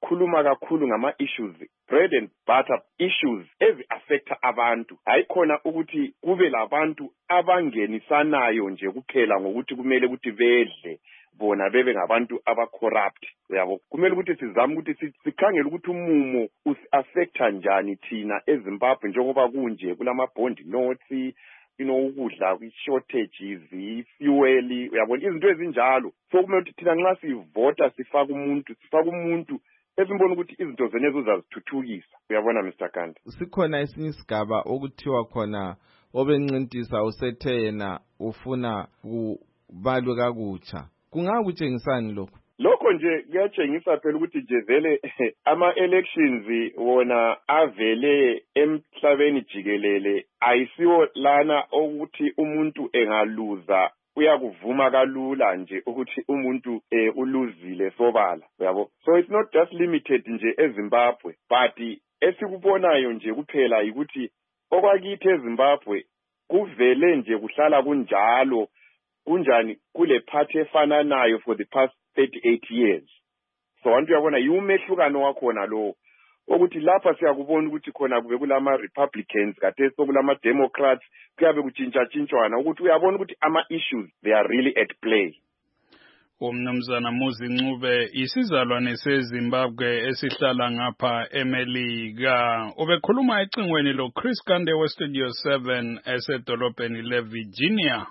khuluma kakhulu ngama issues, bread and butter issues ezi-affecta abantu. Hayikhona ukuthi kube labantu abangenisanayo nje kuphela ngokuthi kumele ukuthi bedle bona bebe ngabantu aba-corrupt. Uyabo, kumele ukuthi sizame ukuthi sikhangele ukuthi umumo usi-affecta njani thina eZimbabwe njengoba kunje kulama-bond notes, you know, ukudla kwi-shortages, i-fuel, uyabona izinto ezinjalo. So kumele ukuthi thina nxa sivota sifaka umuntu, sifaka umuntu esimbona ukuthi izinto zenezo uzazithuthukisa. Uyabona Mister Kanda, sikhona esinye isigaba okuthiwa khona obencintisa usethe yena ufuna kubalwe kakutsha. Kungakutshengisani lokho? Lokho nje kuyatshengisa phela ukuthi nje vele ama-elections wona avele emhlabeni jikelele ayisiwo lana ukuthi umuntu engaluza uyakuvuma kalula nje ukuthi umuntu eh, uluzile sobala, uyabo. So it's not just limited nje eZimbabwe, but esikubonayo nje kuphela ukuthi okwakithi eZimbabwe kuvele nje kuhlala kunjalo kunjani kule party efananayo for the past thirty-eight years. So wantu uyabona yiumehlukano wakhona lo ukuthi lapha siyakubona ukuthi khona kube kulama Republicans kade sokulama Democrats kuyabe kutshintsha tshintshwana ukuthi uyabona ukuthi ama issues they are really at play. Umnumzana Muzi Ncube isizalwane seZimbabwe esihlala ngapha eMelika ubekhuluma ecingweni lo Chris Kande we Studio seven esedolobheni leVirginia.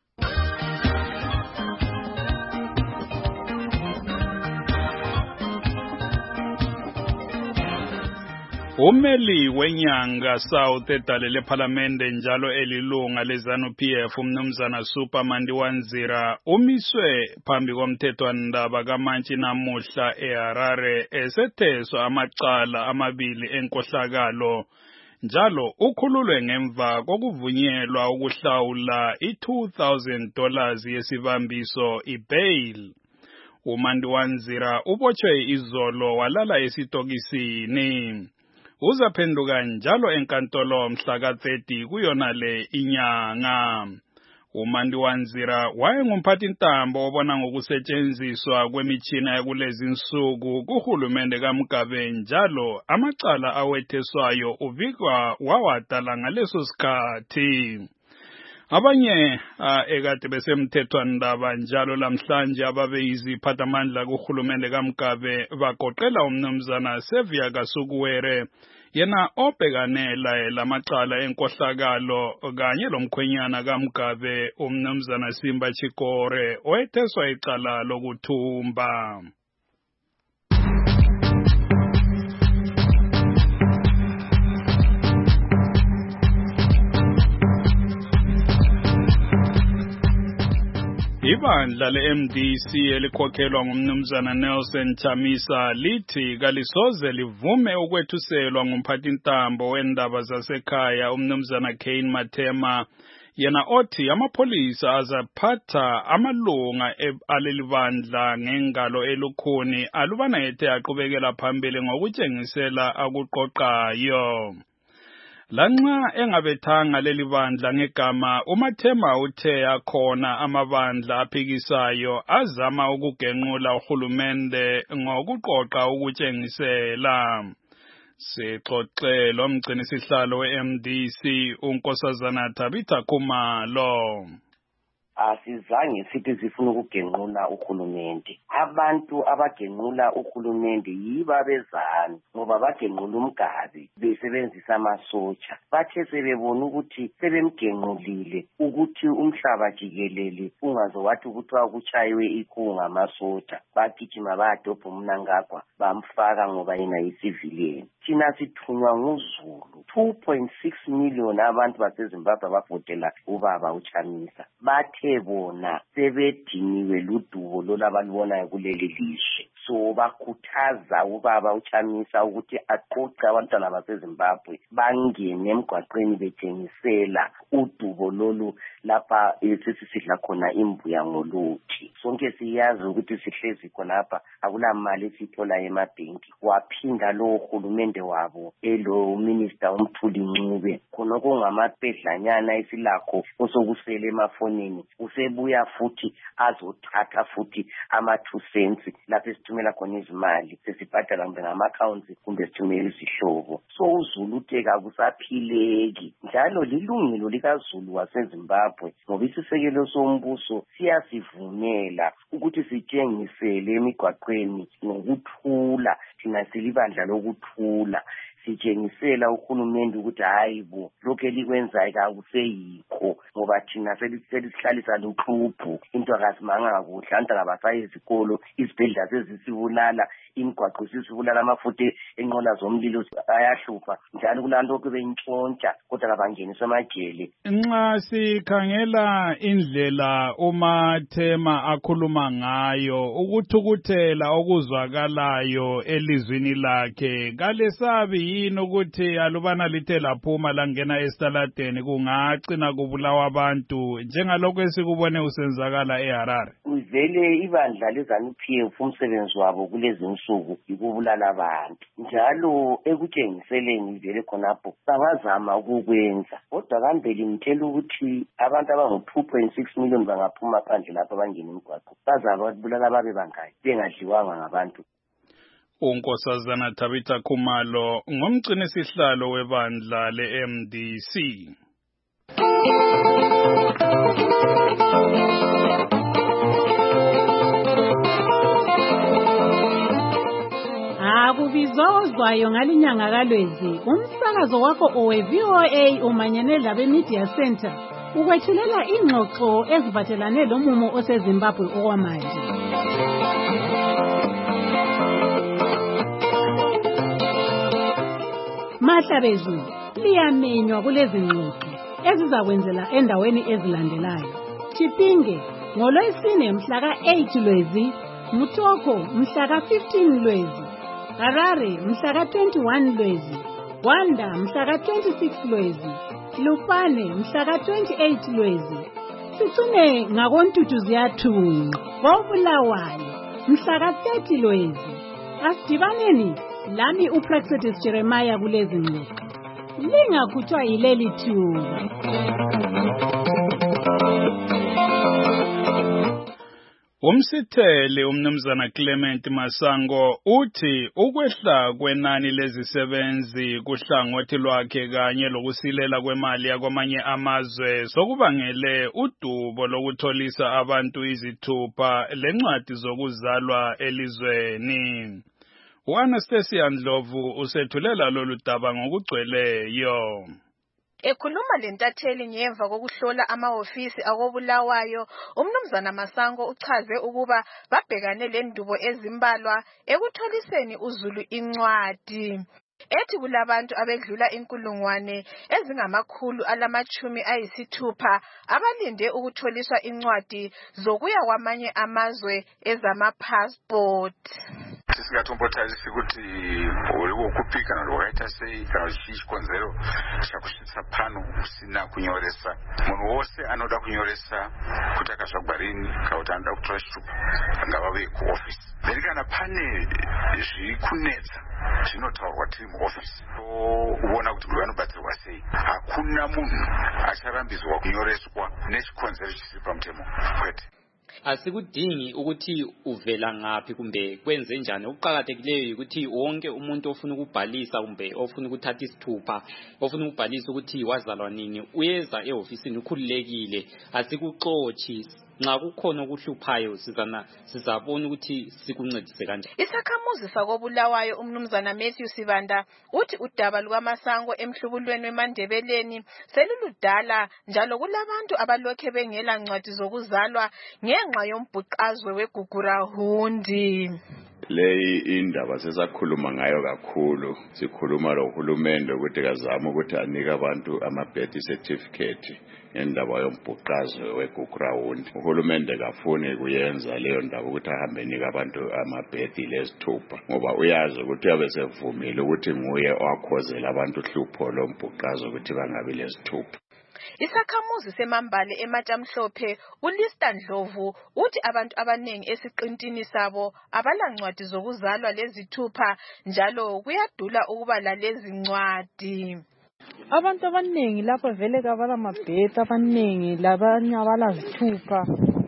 Umeli wenyanga South edalele parliamente njalo elilunga lezanu P F umnumzana Supermandi Wanzira umiswe phambi komthethwandaba kaMantshi namuhla eHarare esetheswa amacala amabili enkohlakalo njalo ukhululwe ngemva kokuvunyelwa ukuhlawula i two thousand dollars yesibambiso ibail. uMandi Wanzira ubotshwe izolo walala esitokisini. Uzaphenduka njalo enkantolo mhla ka thirty kuyona le inyanga. uMandi Wanzira wayengumphathintambo obona ngokusetshenziswa kwemitshina yakulezi insuku kuhulumende kaMugabe njalo amacala awetheswayo uvikwa wawadala ngaleso sikhathi. Abanye uh, ekade besemthethwandaba njalo lamhlanje ababe yiziphathamandla kuhulumende kaMugabe bagoqela umnumzana Sevia Kasukuwere yena obhekanela lamacala enkohlakalo kanye lomkhwenyana kaMugabe umnumzana Simba Chikore oyetheswa icala lokuthumba. Ibandla le-M D C elikhokhelwa ngumnumzana Nelson Chamisa lithi kalisoze livume ukwethuselwa ngumphathintambo wendaba zasekhaya umnumzana Kane Mathema yena othi amapholisa azaphatha amalunga aleli bandla ngengalo elukhuni alubana ethe aqhubekela phambili ngokutshengisela akuqoqayo. Lanxa engabethanga leli bandla ngegama uMathema uthe akhona amabandla aphikisayo azama ukugenqula uhulumende ngokuqoqa ukutshengisela. Sixoxe lo mgcinisihlalo we-M D C uNkosazana Tabitha Khumalo. Asizange sithi sifuna ukugenqula uhulumende. Abantu abagenqula uhulumende yiba bezana ngoba bagenqula uMgabe besebenzisa amasotsha. Bathe sebebona ukuthi sebemgenqulile ukuthi umhlaba jikelele ungazowathi ukuthi kuchayiwe ikhunga amasotsha. Bagijima badobha uMnangagwa bamfaka ngoba yena yicivilian. Thina sithunywa nguZulu two point six million abantu baseZimbabwe abavotela ubaba uChamisa. Bathe bona sebediniwe ludubo lolabalubonayo kuleli lizwe. So bakhuthaza ubaba uChamisa ukuthi aqoqe abantwana baseZimbabwe bangene emgwaqweni betshengisela udubo lolu lapha esisisidla khona imbuya ngoluthi. Sonke siyazi ukuthi sihlezi khonapha akulamali esithola emabhenki. Waphinda lo uhulumende wabo elo minister uMthuli Ncube khona kungamapedlanyana esilakho osokusele emafonini usebuya futhi azothatha futhi ama two cents lapha esithuma sithumela khona izimali sesibhadala kumbe ngama-accounts kumbe sithumele izihlobo. So uZulu uthe kakusaphileki njalo lilungelo likaZulu waseZimbabwe ngoba isisekelo sombuso siyasivumela ukuthi sitshengisele emigwaqweni ngokuthula, thina silibandla lokuthula. Sitshengisela uhulumende ukuthi hayi bo lokho elikwenzayo kakuseyikho ngoba thina selihlalisa luhlupho into akasimanga kuhle antaka basaye izikolo izibhedlela sezisibulala imigwaqo sisibulala amafutha enqola zomlilo ayahlupha njalo kulanto okube intshontsha kodwa kabangeniswa amajele. Nxa sikhangela indlela uMathema akhuluma ngayo ukuthukuthela okuzwakalayo elizwini lakhe kalesabi yini ukuthi alubana lithe laphuma langena esitaladeni kungagcina kubulawa abantu njengalokho esikubone usenzakala eHarare? Uvele ibandla leZANU-P F umsebenzi wabo kulezi insuku yikubulala abantu njalo ekutshengiseleni vele khonapho bangazama ukukwenza kodwa kambe limtshela ukuthi abantu abangu two point six million bangaphuma phandle lapha bangena imigwaqo bazaba bulala babe bangayi bengadliwanga ngabantu. uNkosazana Tabitha Khumalo ngumgcini sihlalo webandla le-M D C. Akubizozwayo ngalinyanga kaLwezi umsakazo wakho owe-V O A umanyene labe Media Center ukwethulela ingxoxo ezivathelane lomumo oseZimbabwe okwamanje. Mahlabezulu liyamenywa kulezi ngxoxo ezizakwenzela endaweni ezilandelayo. Chipinge ngolwesine mhla ka eight Lwezi, Mutoko mhla ka fifteen Lwezi, Harare mhla ka twenty-one Lwezi, Gwanda mhla ka twenty-six Lwezi, Lupane mhla ka twenty-eight Lwezi. Sicune ngakoNtuthu ziyathunqa koBulawayo mhla ka thirty Lwezi. Asidibaneni lami uPraxedis Jeremiah kulezi ngxoxo. Lingakhutshwa yileli thuba. Umsithele umnumzana Clement Masango uthi ukwehla kwenani lezisebenzi kuhlangothi lwakhe kanye lokusilela kwemali yakwamanye amazwe sokubangele udubo lokutholisa abantu izithupha lencwadi zokuzalwa elizweni. U-Anastasia Ndlovu usethulela lolu daba ngokugcweleyo. Ekhuluma lentatheli ngemva kokuhlola amahofisi akobulawayo, umnumzana Masango uchaze ukuba babhekane lendubo ezimbalwa ekutholiseni uZulu incwadi. Ethi kulabantu abedlula inkulungwane ezingamakhulu alamachumi ayisithupha abalinde ukutholiswa incwadi zokuya kwamanye amazwe ezama-passport. Tisingatombotarisi kuti uri wokupika kana wakaita sei kana chichikonzero chakusvitsa pano usina kunyoresa. Munhu wose anoda kunyoresa kuti akasvagwa rini kana kuti anoda kutora chitupa ngavave kuofisi. Then kana pane zviri kunetsa zvinotaurwa tiri muofisi toona kuti uri vanobatsirwa sei. Hakuna munhu acharambidzwa kunyoreswa nechikonzero chisiri pamutemo kwete. Asikudingi ukuthi uvela ngaphi kumbe kwenze njani. Okuqhakathekileyo ukuthi wonke umuntu ofuna ukubhalisa kumbe ofuna ukuthatha isithupha ofuna ukubhalisa ukuthi wazalwa nini uyeza ehofisini ukhululekile. Asikuxoxi nxa kukhona okuhluphayo sizana sizabona ukuthi sikuncedise kanjani. Isakhamuzi sakobulawayo umnumzana Matthew Sibanda uthi udaba lukaMasango emhlubulweni weMandebeleni seluludala njalo kulabantu abalokhe bengela ncwadi zokuzalwa ngenxa yombhuqazwe weGugurahundi. Leyi indaba sesakhuluma ngayo kakhulu, sikhuluma lohulumende ukuthi kazama ukuthi anike abantu ama-birth certificate ngendaba yombhuqazwe weGugurahundi. Uhulumende kafuni kuyenza leyo ndaba ukuthi ahambe nika abantu ama-birth lesithupha ngoba uyazi ukuthi uyabe sevumile ukuthi nguye owakhozela abantu uhlupho lombhuqazwe ukuthi bangabi lesithupha. Isakhamuzi semambale ematshamhlophe uLista Ndlovu uthi abantu abanengi esiqintini sabo abalancwadi zokuzalwa lezithupha njalo kuyadula ukuba lalezi ncwadi. Abantu abanengi lapha vele kabala mabheta abanengi labanye abalazithupha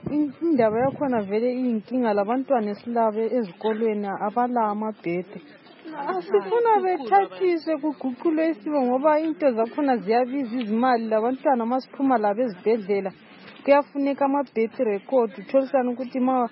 indaba yakhona vele iyinkinga labantwana esilabe ezikolweni abala amabhede. Asifuna bethathiswe kuguqulwe isimo ngoba into zakhona ziyabiza izimali labantwana masiphuma labo ezibhedlela kuyafuneka amabhede record utholisana ukuthi ma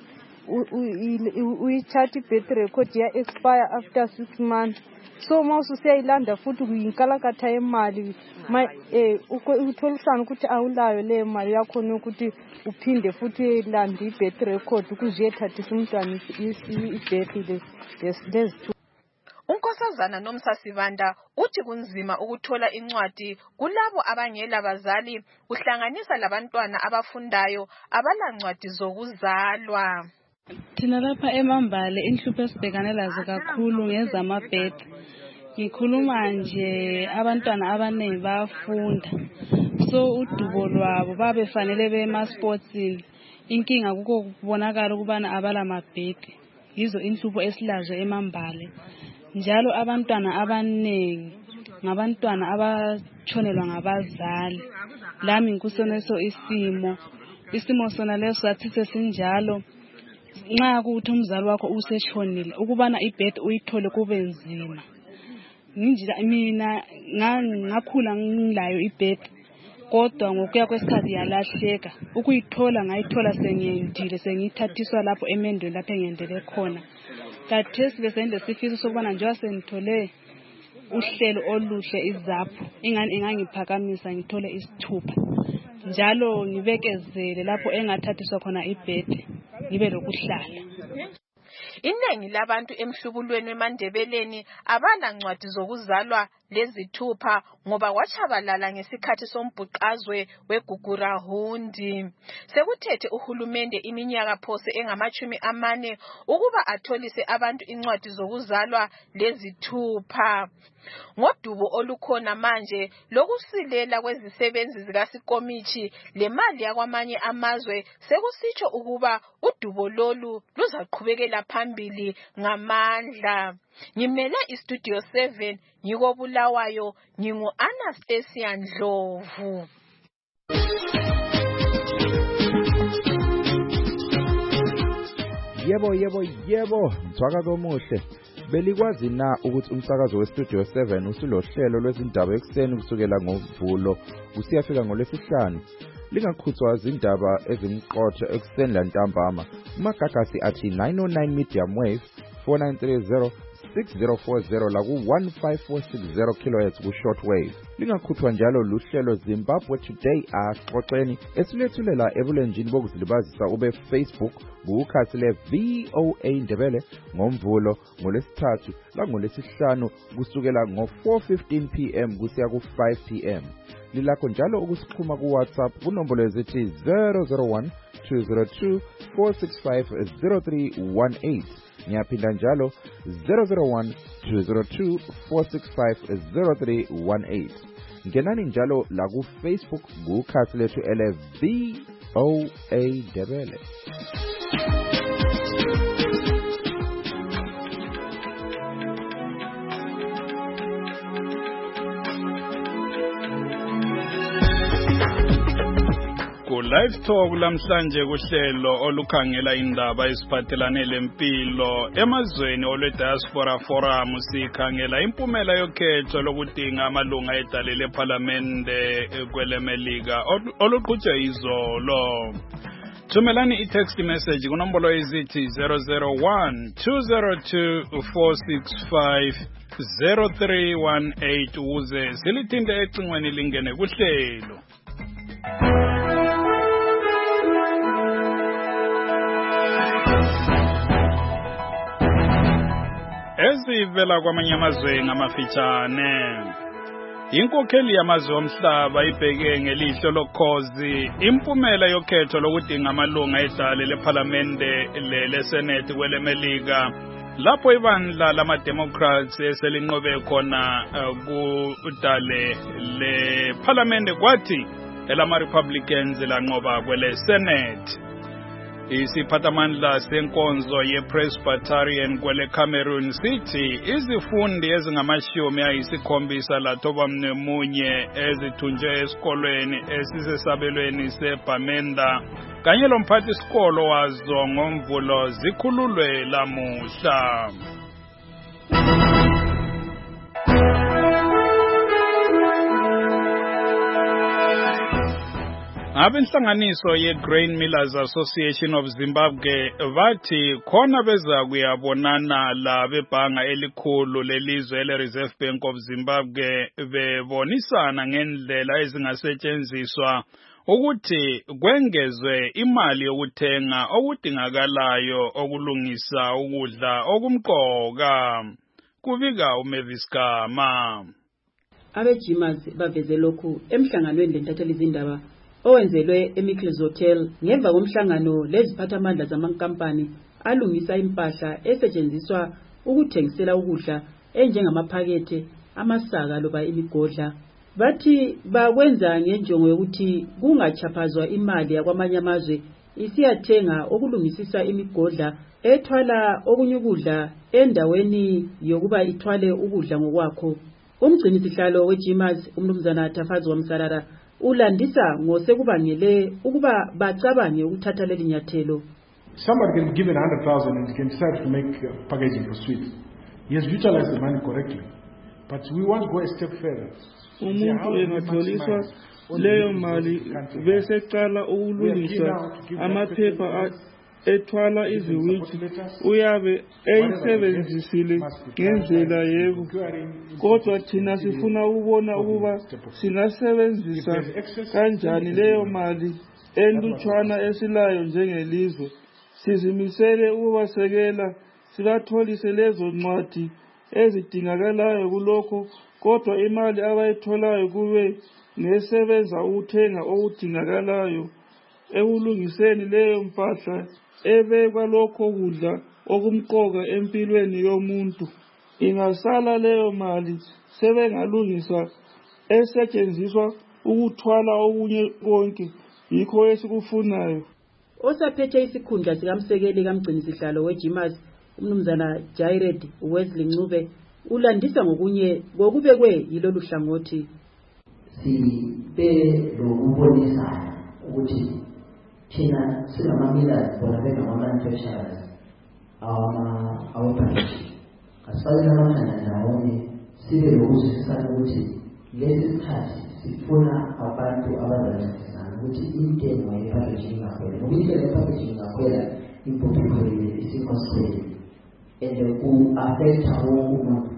uyithatha ibhede record ya expire after six months. So ma usuyayilanda futhi kuyinkalakatha yemali eh utholisana ukuthi awulayo le mali yakho ukuthi uphinde futhi uyilanda ibhede record ukuze uyethathisa umntwana ibhede lezi. Unkosazana Nomsasibanda uthi kunzima ukuthola incwadi kulabo abangela bazali kuhlanganisa labantwana abafundayo abalancwadi zokuzalwa. Thina lapha eMambale inhlupho esibhekane lazo kakhulu ngezamabhede. Ngikhuluma nje abantwana abaningi bayafunda. So udubo lwabo babefanele bema sportsini. Inkinga kuko kubonakala ukubana abala mabhede. Yizo inhlupho esilazo eMambale. Njalo abantwana abaningi ngabantwana abatshonelwa ngabazali. Lami ngikusoneso isimo. Isimo sona leso sathi sesinjalo. Nxa kuthi umzali wakho usetshonile ukubana ibhede uyithole kube nzima. Nginjira mina ngakhula ngilayo ibhede kodwa ngokuya kwesikhathi yalahleka. Ukuyithola ngayithola sengiyendile sengithathiswa lapho emendweni lapho engendele khona. Kathesi besende sifiso sokubana njengoba senithole uhlelo oluhle izapho ingani engangiphakamisa ngithole isithupha. Njalo ngibekezele lapho engathathiswa khona ibhede ngibe lokuhlala. Inengi labantu emhlubulweni weMandebeleni abala ncwadi zokuzalwa lezithupha ngoba wachabalala ngesikhathi sombhuqazwe weGugurahundi. Sekuthethe uhulumende iminyaka phose engamachumi amane ukuba atholise abantu incwadi zokuzalwa lezithupha. Ngodubo olukhona manje lokusilela kwezisebenzi zikaSikomichi lemali yakwamanye amazwe sekusitsho ukuba udubo lolu luzaqhubekela phambili ngamandla. Ngimele iStudio seven ngikobulawayo ngingu Anastasia Ndlovu. Yebo yebo yebo mthwaka komuhle. Belikwazi na ukuthi umsakazo weStudio seven usulohlelo lwezindaba ekseni kusukela ngoMvulo usiyafika ngoLwesihlanu. Lingakhuthwa izindaba ezimqotho ekseni lantambama. Umagagasi athi nine oh nine medium wave four nine three zero six zero four zero la ku one five four six zero kilohertz ku shortwave. Lingakhuthwa njalo luhlelo Zimbabwe Today axoxeni esilethulela ebulenjini bokuzilibazisa ube Facebook kukhasi le V O A Ndebele ngoMvulo ngoLesithathu la ngoLesihlanu kusukela ngo four fifteen p m kusiya ku five p m. Lilakho njalo ukusixhuma ku WhatsApp kunombolo ezithi zero zero one two zero two four six five zero three one eight. Ngiyaphinda njalo zero zero one two zero two four six five zero three one eight. Ngenani njalo la ku Facebook kukhasi lethu ele V O A Ndebele. Live Talk lamhlanje kuhlelo olukhangela indaba eziphathelane lempilo emazweni olwe Diaspora Forum sikhangela impumela yokhetho lokudinga amalunga edale leParlamente kwelemelika oluqhutshwe izolo. Thumelani i-text message kunombolo ezithi zero zero one two zero two four six five zero three one eight uze silithinte ecingweni lingene kuhlelo. Ezivela kwamanye amazwe ngamafitshane. Inkokheli yamazwe omhlaba ibheke ngelihlo lokhozi impumela yokhetho lokudinga amalunga edale leParlamente leSenate kwelemelika lapho ibandla lama-Democrats eselinqobe khona kudale leParlamente kwathi elama-Republicans lanqoba kwele Senate. Isiphathamandla senkonzo ye-Presbyterian kwele Cameroon sithi izifundi ezingamashumi ayisikhombisa lathoba mnemunye ezithunjwe esikolweni esisesabelweni seBamenda kanye lomphathi isikolo wazo ngomvulo zikhululwe lamuhla. Abenhlanganiso ye-Grain Millers Association of Zimbabwe bathi khona beza kuyabonana la bebhanga elikhulu lelizwe le-Reserve Bank of Zimbabwe bebonisana ngendlela ezingasetshenziswa ukuthi kwengezwe imali yokuthenga okudingakalayo okulungisa ukudla okumqoka. Kubika uMavis Gama. Abejimas baveze lokhu emhlanganweni lentatheli izindaba owenzelwe eMickles Hotel ngemva komhlangano leziphathamandla zamankampani alungisa impahla esetshenziswa ukuthengisela ukudla enjengamaphakethe, amasaka loba imigodla. Bathi bakwenza ngenjongo yokuthi kungachaphazwa imali yakwamanye amazwe isiyathenga okulungisisa imigodla ethwala okunye ukudla endaweni yokuba ithwale ukudla ngokwakho. Umgcini sihlalo weJimas umnumzana Tafazi Wamsarara ulandisa ngosekubangele ukuba bacabange ukuthatha leli nyathelo. Somebody can give it one hundred thousand and can decide to make uh, packaging for sweets. He has utilized the money correctly. But we want to go a step further. Umuntu engatholiswa leyo mali bese qala ukulungisa amaphepha ethwala iziwithi uyabe eyisebenzisile ngendlela yebo, kodwa thina sifuna ukubona ukuba singasebenzisa kanjani leyo mali entutshwana esilayo njengelizwe. Sizimisele ukubasekela sibatholise lezo ncwadi ezidingakalayo kulokho, kodwa imali abayitholayo kube nesebenza ukuthenga okudingakalayo ekulungiseni leyo mpahla ebekwa lokho kudla okumqoka empilweni yomuntu. Ingasala leyo mali sebengalungisa esetshenziswa ukuthwala okunye konke, yikho esikufunayo. Osaphethe isikhundla sikamsekeli kamgcini sihlalo weJimas umnumzana Jared Wesley Ncube ulandisa ngokunye kokubekwe yilolu hlangothi. Sibe lokubonisa ukuthi thina singamamillers bona bengamanufacturers awaphakeji asifake namhlanje ndawonye sibe lokuzwisisana ukuthi lesi sikhathi sifuna abantu abazancedisana ukuthi intengo yephakeji ingakhwela, ngoba intengo yephakeji ingakhwela impuphu ikhwelile, isimo sikhwelile and ku-affecta wonke umuntu.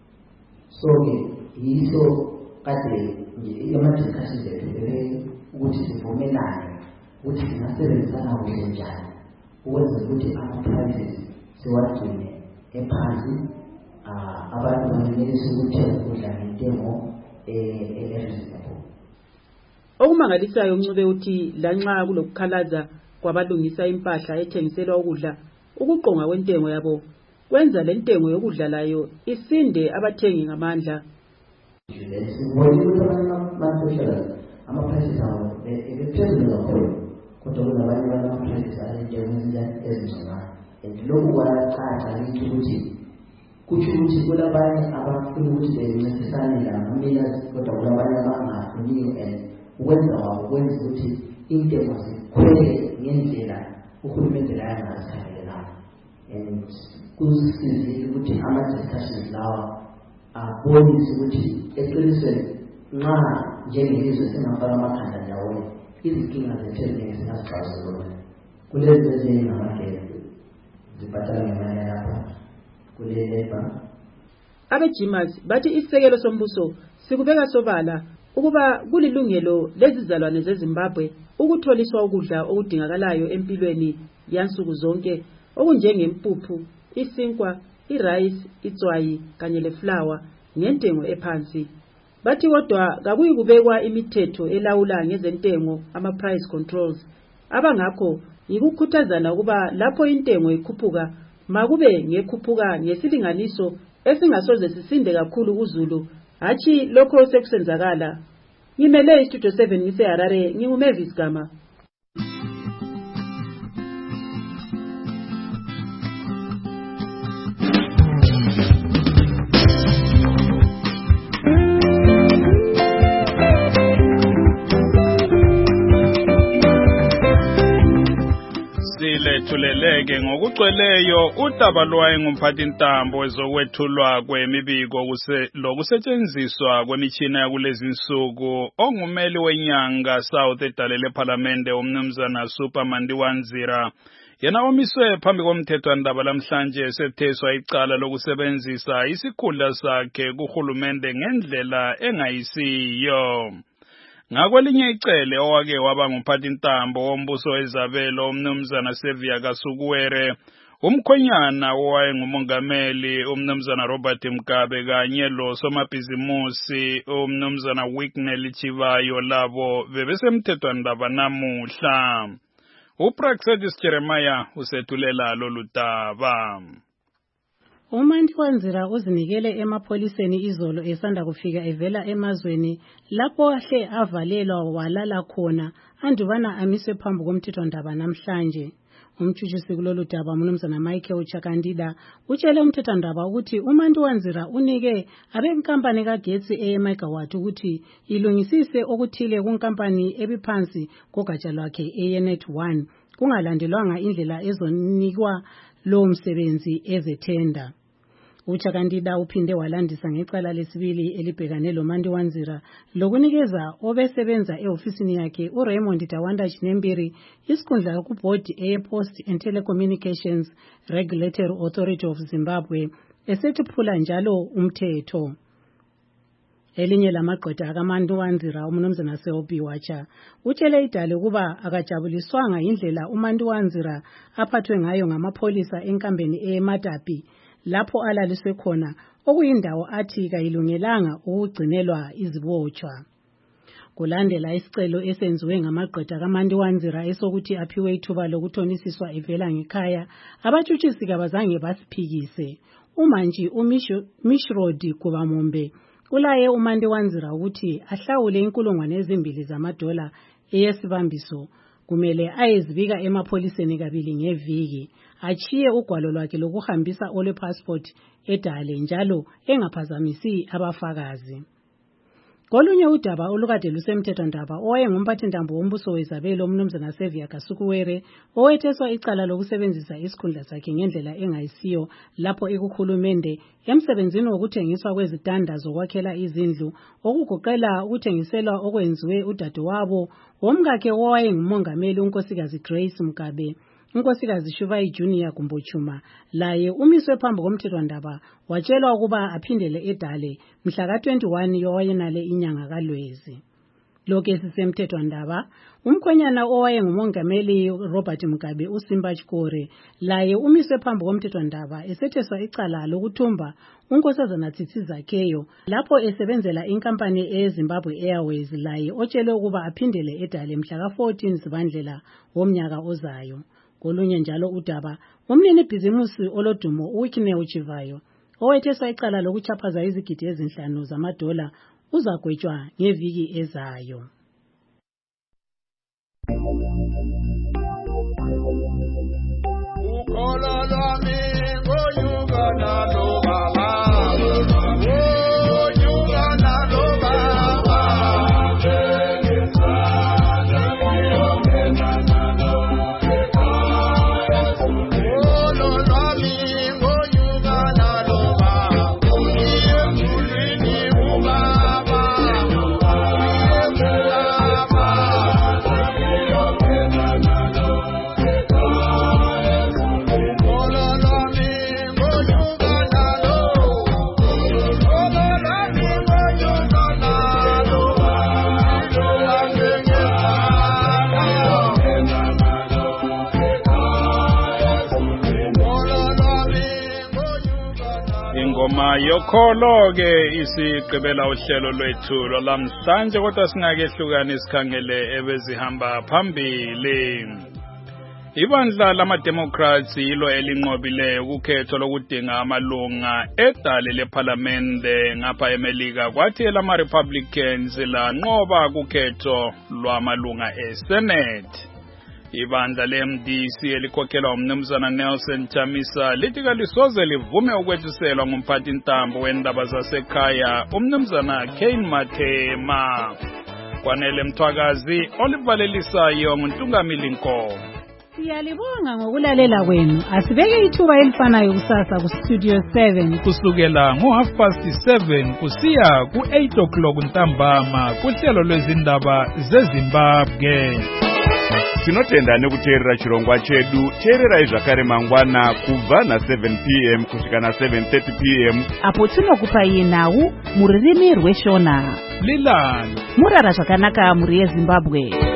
So-ke yiso kade ama-discussions ethu bebe ukuthi sivumelane ukuthi singasebenzisana kuhle njani ukwenzela ukuthi ama-prices siwagcine ephansi, abantu bangenelise ukuthenga ukudla ngentengo e-reasonable. Okumangalisayo uNcube uthi lanxa kulokukhalaza kwabalungisa impahla ethengiselwa ukudla, ukuqonga kwentengo yabo kwenza le ntengo yokudla layo isinde abathengi ngamandla. Sibone ukuthi ama-manufacturers ama-prices abo ebephezulu kakhulu, kodwa kunabanye ama-prices alentengo ezingcono. And lokhu kwacaca kithi ukuthi kusho ukuthi kulabanye abafuna ukuthi bencedisane nama-millers, kodwa kulabanye abangafuniyo, and ukwenza wabo kwenza ukuthi intengo zikhwele ngendlela uhulumende la angazikhangelanga. And kusizile ukuthi ama-discussions lawa abonise ukuthi eqinisweni nxa njengelizwe singafaka amakhanda ndawonye izinkinga zethu eziningi singazixazulula. Kulezi ezinjengamagesi zibhatala ngemali lapha kuleleba. Abejimas bathi isisekelo sombuso sikubeka sobala ukuba kulilungelo lezizalwane zeZimbabwe ukutholiswa ukudla okudingakalayo empilweni yansuku zonke okunjengempuphu, isinkwa, irice, itswayi kanye leflour ngentengo ephansi. Bathi kodwa kakuyi kubekwa imithetho elawula ngezentengo ama-price controls. Abangakho yikukhuthazana ukuba lapho intengo ikhuphuka makube ngekhuphuka ngesilinganiso esingasoze sisinde kakhulu kuZulu, hathi lokho sekusenzakala. Ngimele iStudio seven ngise Harare, nginguMavis Gama. silethuleleke ngokugcweleyo udaba lwayengumphathintambo wezokwethulwa kwemibiko lokusetshenziswa kwemitshina yakulezi nsuku ongumeli wenyanga South edale lephalamende umnumzana Superman Ndiwanzira yena omiswe phambi komthethwandaba lamhlanje setheswa icala lokusebenzisa isikhundla sakhe kuhulumende ngendlela engayisiyo. Ngakwelinye icele owake waba ngumphathintambo wombuso wezabelo umnumzana Sevia Kasukuwere, umkhwenyana owayengumongameli umnumzana Robert Mugabe kanye lo somabhizimusi umnumzana Wicknell Chivayo labo bebesemthethwandaba namuhla. uPraxedis Jeremiah usethulela lolu daba. uMandiwanzira uzinikele emapholiseni izolo esanda kufika evela emazweni lapho ahle avalelwa walala khona andubana amiswe phambi komthethwandaba namhlanje. Umtshutshisi kulolu daba umnumzana Michael Chakandida utshele umthethwandaba ukuthi uMandiwanzira unike abenkampani kagetsi eMegawatt ukuthi ilungisise okuthile kunkampani ebiphansi kogatsha lwakhe eNet one kungalandelwanga indlela ezonikwa lo msebenzi ezethenda. uChakandida uphinde walandisa ngecala lesibili elibhekane loMandiwanzira lokunikeza obesebenza ehofisini yakhe uRaymond Tawanda Chinembiri isikhundla kuBoard ePost and Telecommunications Regulatory Authority of Zimbabwe esethuphula njalo umthetho. Elinye lamagqwetha akaMandiwanzira umnumzana Selby Wacha utshele idale kuba akajabuliswanga indlela uMandiwanzira aphathwe ngayo ngamapholisa enkambeni eMatapi lapho alaliswe khona okuyindawo athi kayilungelanga ukugcinelwa izibotshwa. Kulandela isicelo esenziwe ngamagqwetha kaMandiwanzira esokuthi aphiwe ithuba lokuthonisiswa evela ngekhaya, abatshutshisi kabazange basiphikise. Umantshi uMishrodi Kubamombe ulaye uMandiwanzira ukuthi ahlawule inkulungwane ezimbili zamadola eyesibambiso kumele ayezibika emapholiseni kabili ngeviki, achiye ugwalo lwakhe lokuhambisa ole passport edale njalo engaphazamisi abafakazi. Kolunye udaba olukade lusemthethwandaba owayengumphathintambo wombuso wezabelo umnumzana Sevia Kasukuwere owetheswa icala lokusebenzisa isikhundla sakhe ngendlela engayisiyo lapho ekuhulumende emsebenzini wokuthengiswa kwezitanda zokwakhela izindlu okugoqela ukuthengiselwa okwenziwe udadewabo womkakhe owayengumongameli unkosikazi Grace Mugabe. unkosikazi Shuvayi Junior Kumbochuma laye umiswe phambi komthethwandaba watshelwa ukuba aphindele edale mhla ka twenty-one yowayenale inyanga kaLwezi. Lokhu sisemthethwandaba umkhwenyana owayengumongameli Robert Mugabe uSimba Chikore laye umiswe phambi komthethwandaba esetheswa icala lokuthumba unkosazana Tsitsi Zakheyo lapho esebenzela inkampani eZimbabwe Airways laye otshelwe ukuba aphindele edale mhla ka fourteen Zibandlela womnyaka ozayo. Kolunye njalo udaba umnini bhizimusi olodumo uWicknell Chivayo owetheswa icala lokuchaphaza izigidi ezinhlanu zamadola uzagwetshwa ngeviki ezayo. Ukhola lwami ngonyuka nalo baba Yokholo ke isigqibela uhlelo lwethu lamhlanje kodwa singakehlukana isikhangele ebezihamba phambili. Ibandla lama-Democrats yilo elinqobileyo kukhetho lokudinga amalunga edale lephalamende ngapha eMelika, kwathi elama-Republicans lanqoba kukhetho lwamalunga eSenate. Ibandla le-M D C elikhokhelwa umnumzana Nelson Chamisa lithi kalisoze livume ukwethuselwa ngumphathintambo wendaba zasekhaya umnumzana Kane Mathema. Kwanele Mthwakazi olivalelisayo nguNtungamili Nkomo. Siyalibonga ngokulalela kwenu. Asibeke ithuba elifanayo kusasa ku Studio seven kusukela ngo half past seven kusiya ku eight o'clock ntambama kuhlelo lwezindaba zeZimbabwe. Tinotenda nekuteerera chirongwa chedu. Teererai zvakare mangwana kubva na seven p m kusvika na seven thirty p m apo tinokupai nhau muririmi rweshona. Lilani murara zvakanaka muri yeZimbabwe.